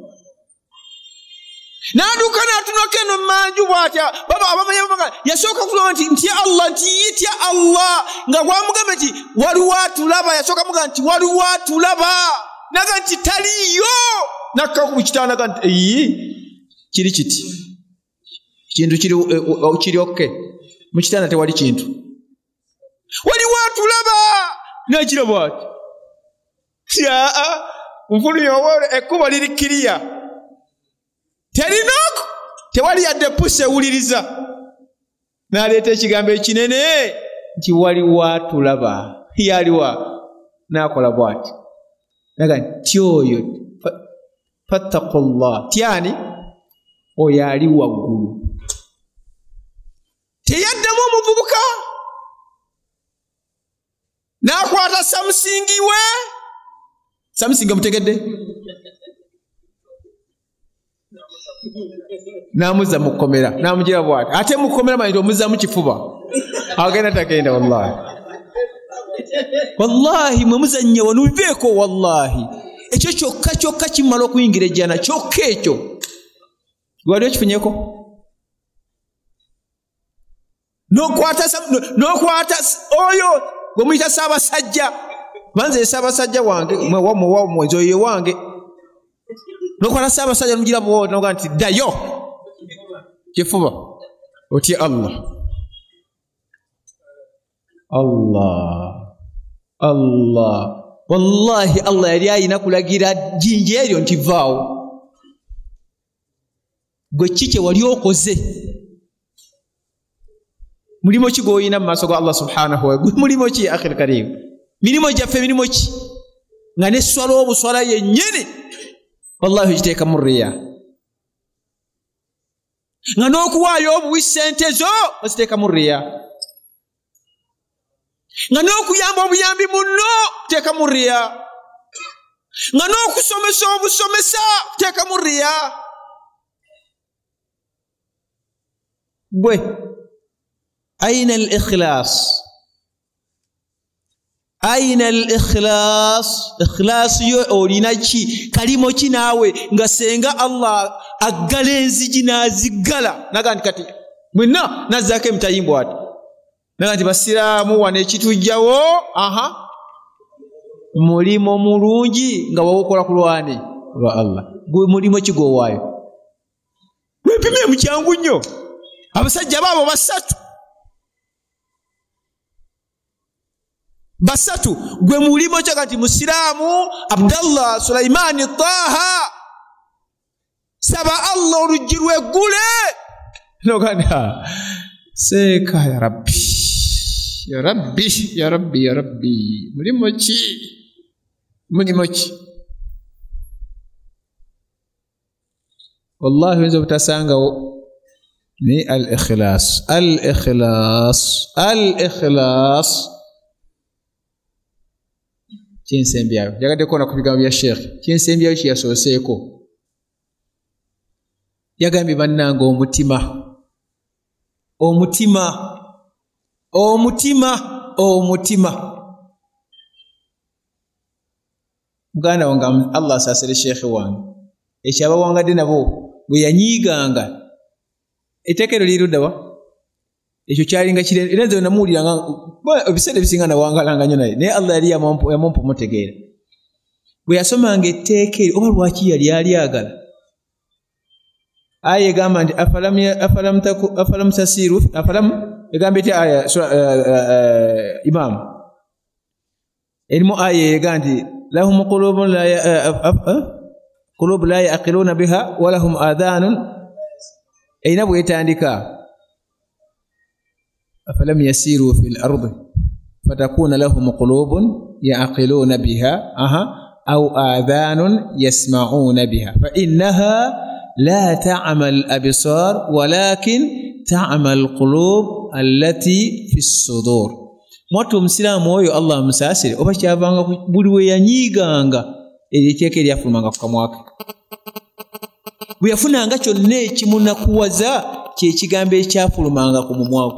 n'aduuka n'atunako eno mmanju bw'atya baba abamanya yasooka kulaba nti ntya Allah nti yitya Allah nga gwamugamba nti waliwo atulaba yasooka mugamba nti waliwo atulaba naga nti taliyo nakka ku kitanda naga nti eyi kiri kiti kintu kiri kiri okke mu kitanda tewali kintu waliwo atulaba nakiraba ati yaa nfulumya obwolo ekkubo liri kiriya terinooko tewali yadde pusi ewuliriza n'aleeta ekigambo ekinene nti waliwo atulaba yaliwa n'akola bw'ati naga nti oyo fattakullah tyani oyo ali waggulu teyaddamu omuvubuka n'akwata samusingi we samusingi omutegedde n'amuzza mu kkomera n'amugira bw'ati ate mu kkomera manyi omuzza mu kifuba agenda tagenda wallahi wallahi mwe muzannya wano biveeko wallahi ekyo kyokka kyokka kimala okuyingira ejjana kyokka ekyo gwali okifunyeko n'okwata n'okwata oyo gwe muyita Ssaabasajja banze Ssaabasajja wange mwezi oyo wange n'okwata Ssaabasajja n'omugira bw'oti n'oga nti ddayo kifuba otye Allah Allah Allah wallahi Allah yali ayina kulagira jjinja eryo nti vaawo gwe kiki wali okoze mulimo ki gw'olina mu maaso ga Allah subhanahu wa ta'ala mulimo ki akhir karim mirimo gyaffe mirimo ki nga n'esswala obuswala yennyini wallahi okiteeka mu riya nga n'okuwaayo obuwi ssente zo oziteeka mu riya nga n'okuyamba obuyambi munno teeka mu riya nga n'okusomesa obusomesa teeka mu riya gwe aina al-ikhlas aina al-ikhlas ikhlas yo olina ki kalimo ki naawe nga senga Allah aggala enzigi n'aziggala naga nti kati mwenna nazzaako emitayimbwa ati naga nti basiraamu wano ekitujjawo aha mulimo mulungi nga wawokola ku lwani lwa Allah gwe mulimo ki gw'owaayo wepimye mu kyangu nnyo abasajja baabo basatu basatu gwe mulimo ki kati musiraamu Abdallah Sulaimaani Taha saba Allah oluggi lweggule noganda seeka ya rabbi ya rabbi ya rabbi ya rabbi mulimo ki mulimo ki wallahi wenza butasangawo ni al-ikhlas al-ikhlas al-ikhlas kinsembyayo yagadde kuona ku bigambo bya sheekh kinsembyayo kiyasooseeko yagambye bannanga omutima omutima omutima omutima muganda wange Allah asaasire sheekhe wange ekyabawangadde nabo bwe yanyiiganga etteekero liiruddawa ekyo kyalinga kirene era nze namuwuliranga ebiseera ebisinga nawangalanga nnyo naye naye Allah yali yamumpa omutegeera bwe yasomanga etteeka eryo oba lwaki yali alyagala aya egamba nti afalam tasiru afalam egamba eti aya imam erimu aya egamba nti lahum qulubun la qulub la yaqiluna biha wa lahum adhanun erina bwetandika afalam yasiru fi l-ardi fatakuna lahum qulubun yaqiluna biha aha aw adhanun yasma'una biha fa innaha لا تعمى الأبصار ولكن تعمى القلوب التي في الصدور mwatu omusiraamu oyo Allah musaasire oba kyavanga buli we yanyiiganga eriteeka eryafulumanga ku kamwake bwe yafunanga kyonna ekimunakuwaza kyekigambo ekyafulumanga ku mumwaku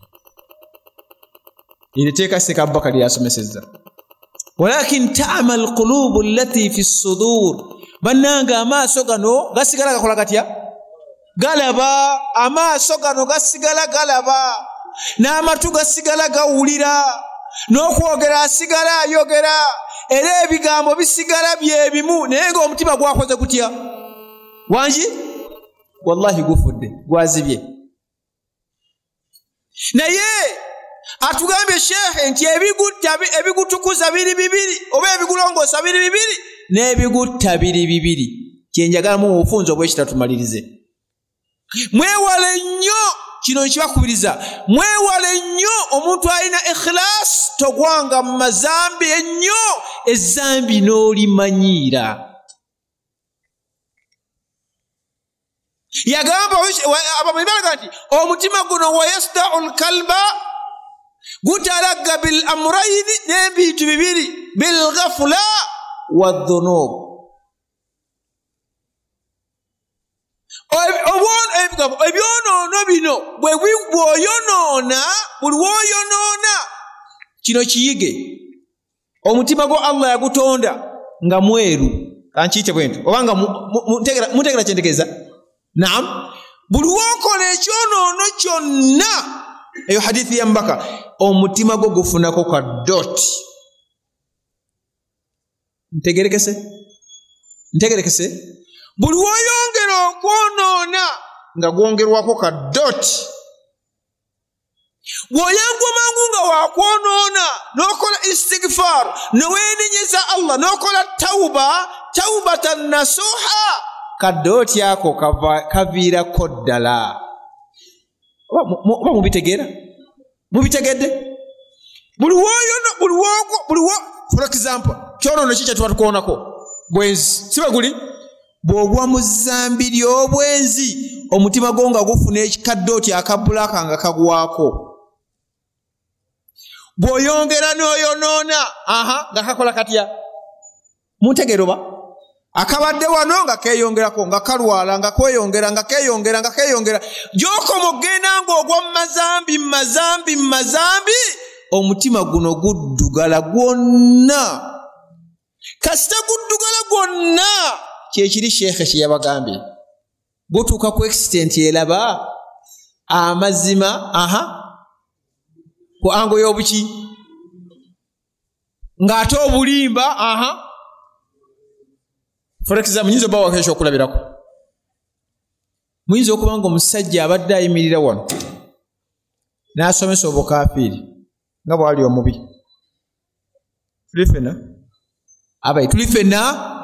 eriteeka Seeka Abubakar lyasomesezza walakin ta'ma alqulubu allati fi ssudur bannanga amaaso gano gasigala gakola gatya galaba amaaso gano gasigala galaba n'amatu gasigala gawulira n'okwogera asigala ayogera era ebigambo bisigala byebimu naye ng'omutima gwakoze gutya wangi wallahi gufudde gwazibye naye atugambye shehe nti ebigutta ebigutukuza biri bibiri oba ebigulongoosa biri bibiri n'ebigutta biri bibiri kyenjagala mu bufunzo bw'ekitatumalirize mwewale nnyo kino nkibakubiriza mwewale nnyo omuntu alina ikhilaasi togwanga mu mazambi ennyo ezambi n'olimanyiira yagamba abamibalaga nti omutima guno wayasdau lkalba gutalagga bil amrayini n'ebintu bibiri bilghafula wadhunub ebyonoono bino bwoyonoona buli woyonoona kino kiyige omutima gwo Allah yagutonda nga mweru kankiyite bwentu obanga muntegera kyentegeeza naam buli wokola ekyonoono kyonna eyo hadithi ya mbaka omutima gwo gufunako ka dot ntegerekese ntegerekese buli woyongera okwonoona nga gwongerwako ka dot bw'oyangwa mangu nga wakwonoona n'okola istighfar noweenenyeza Allah n'okola tawuba tawubatan nasuha ka dot ako kaviirako ddala oba mubitegeera mubitegedde buli woyono buli wogo buli wo for example kyonono kiki tuba tukoonako bwenzi siba guli bw'ogwa mu zambi ly'obwenzi omutima gwo nga gufuna ekikaddooti akabulaka nga kagwako bw'oyongera n'oyonoona aha nga kakola katya muntegeera oba akabadde wano nga keeyongerako nga kalwala nga kweyongera nga keeyongera nga keeyongera gy'okoma okgenda ng'ogwa mu mazambi mu mazambi mu mazambi omutima guno guddugala gwonna kasita guddugala gwonna kyekiri sheekhe kye yabagambye gutuuka ku extent eraba amazima aha ku ango y'obuki ng'ate obulimba aha for example muyinza oba wakesha okulabirako muyinza okuba nga omusajja abadde ayimirira wano n'asomesa obukaafiiri nga bwali omubi tuli ffenna abayi tuli ffenna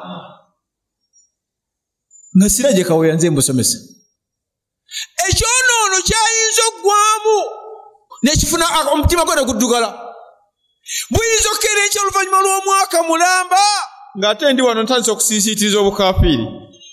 nga sirajje kaweya nze mbusomesa ekyonoono kyayinza oggwamu nekifuna omutima gwe ne guddugala buyinza okukeera ekyoluvannyuma lw'omwaka mulamba ng'ate ndi wano ntandise okusiisiitiriza obukaafiiri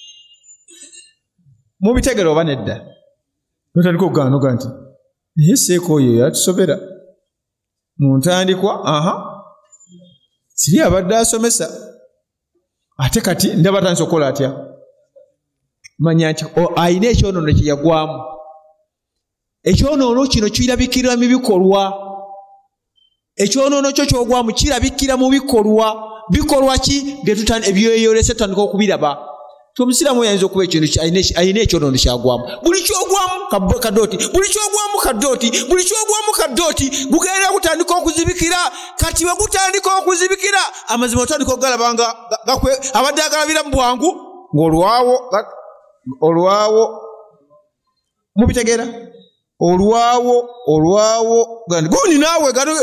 mubitegere oba nedda notandika okugaanoga nti naye seeko oyo yatusobera mu ntandikwa aha siri abadde asomesa ate kati ndaba atandise okukola atya manya nti ayina ekyonoono kye yagwamu ekyonoono kino kirabikira mu bikolwa ekyonoono kyo ky'ogwamu kirabikira mu bikolwa bikolwa ki ebyeyolese tutandika okubiraba omusiraamu yayinza okuba ekintu ayina ekyonoono kyagwamu buli kyogwamu kadooti buli kyogwamu kadooti buli kyogwamu kadooti gugenda gutandika okuzibikira kati bwe gutandika okuzibikira amazima otandika okugalaba nga abadde agalabira mu bwangu ng'olwawo olwawo mubitegeera olwawo olwawo gandi gundi naawe gano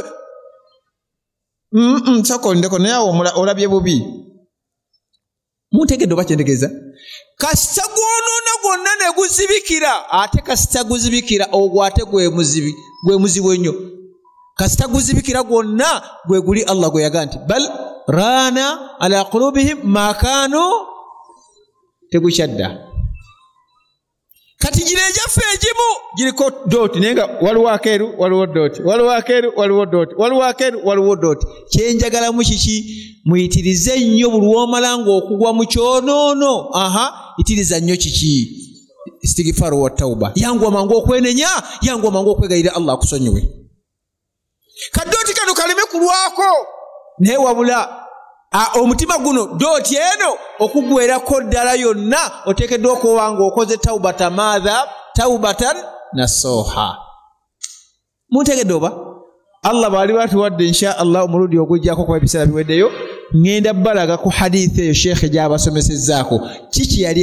mm sakondeko naye awo olabye bubi muntegedde oba kyentegeeza kasita gwonoona gwonna ne guzibikira ate kasita guzibikira ogwo ate gwe muzibi gwe muzibu ennyo kasita guzibikira gwonna gwe guli Allah gwe yaga nti bal raana ala qulubihim ma kaanu tegukyadda kati gino egyaffe egimu giriko dooti naye nga waliwo akeeru waliwo dooti waliwo akeeru waliwo dooti waliwo akeeru waliwo dooti kyenjagalamu kiki muyitirize nnyo buli womala ng'okugwa mu kyonoono aha yitiriza nnyo kiki istighfaru wa tauba yangu mangu okwenenya yangu mangu okwegayira Allah akusonyiwe kadooti kano kaleme kulwako naye wabula omutima guno dooti eno okugwerako ddala yonna oteekeddwa okuba nga okoze taubata maadha taubatan nasuha muntegedde oba Allah baali batuwadde insha Allah omulundi ogujjako kuba ebiseera biweddeyo ngenda balaga ku hadithi eyo sheekhe gy'abasomesezzaako kiki yali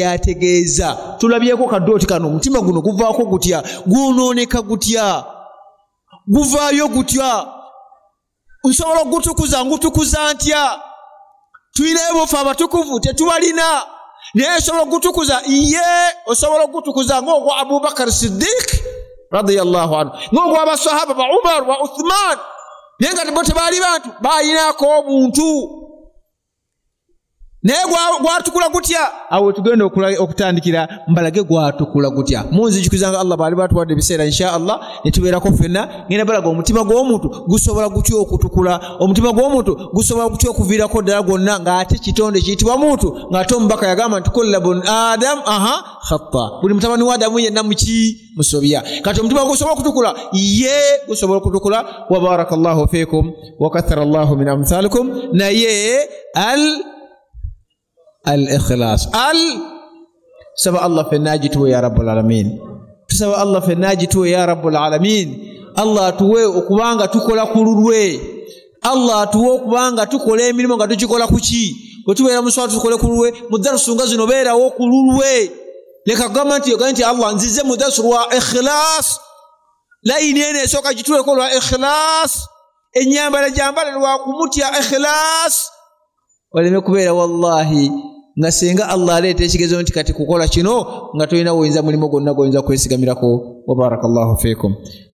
ategeeza tulabyeko kadooti kano omutima guno guvaako gutya gunooneka gutya guvaayo gutya nsobola okugutukuza ngutukuza ntya tulina ebufa abatukuvu tetubalina naye osobola okugutukuza ye osobola okugutukuza ng'ogwa Abubakar Siddiq radiyallahu anhu ng'ogwa abasahaba ba Umar wa Uthman naye nga bo tebaali bantu baayinako obuntu naye gwatukula gutya awo tugenda okutandikira mbalage gwatukula gutya munzijukizanga Allah baali batuwadde ebiseera insha Allah ne tubeerako ffenna ngenda balaga omutima gw'omuntu gusobola gutya okutukula omutima gw'omuntu gusobola gutya okuviirako ddala gwonna ng'ate kitonde kiyitibwa muntu ng'ate omubaka yagamba nti kulla bun adam aha khata buli mutabani wa Adamu yenna muki musobya kati omutima gusobola okutukula ye gusobola okutukula wa barakallahu fiikum wa kathara Allahu min amthalikum naye al al-ikhlas al saba Allah fe najituwe ya rabbul alamin tusaba Allah fe najituwe ya rabbul alamin Allah tuwe okubanga tukola kululwe Allah tuwe okubanga tukola emirimu nga tukikola kuki bwe tubeera mu swala tukole kululwe mudarusu nga zino beerawo kululwe leka gavumenti yoga nti Allah nzize mudarusu wa ikhlas la inene esooka gituweko lwa ikhlas ennyambala gyambala lwa kumutya ikhlas waleme kubeera wallahi nga senga Allah aleeta ekigezo nti kati kukola kino nga tolina woyinza mulimo gwonna goyinza kwesigamirako wa barakallahu fiikum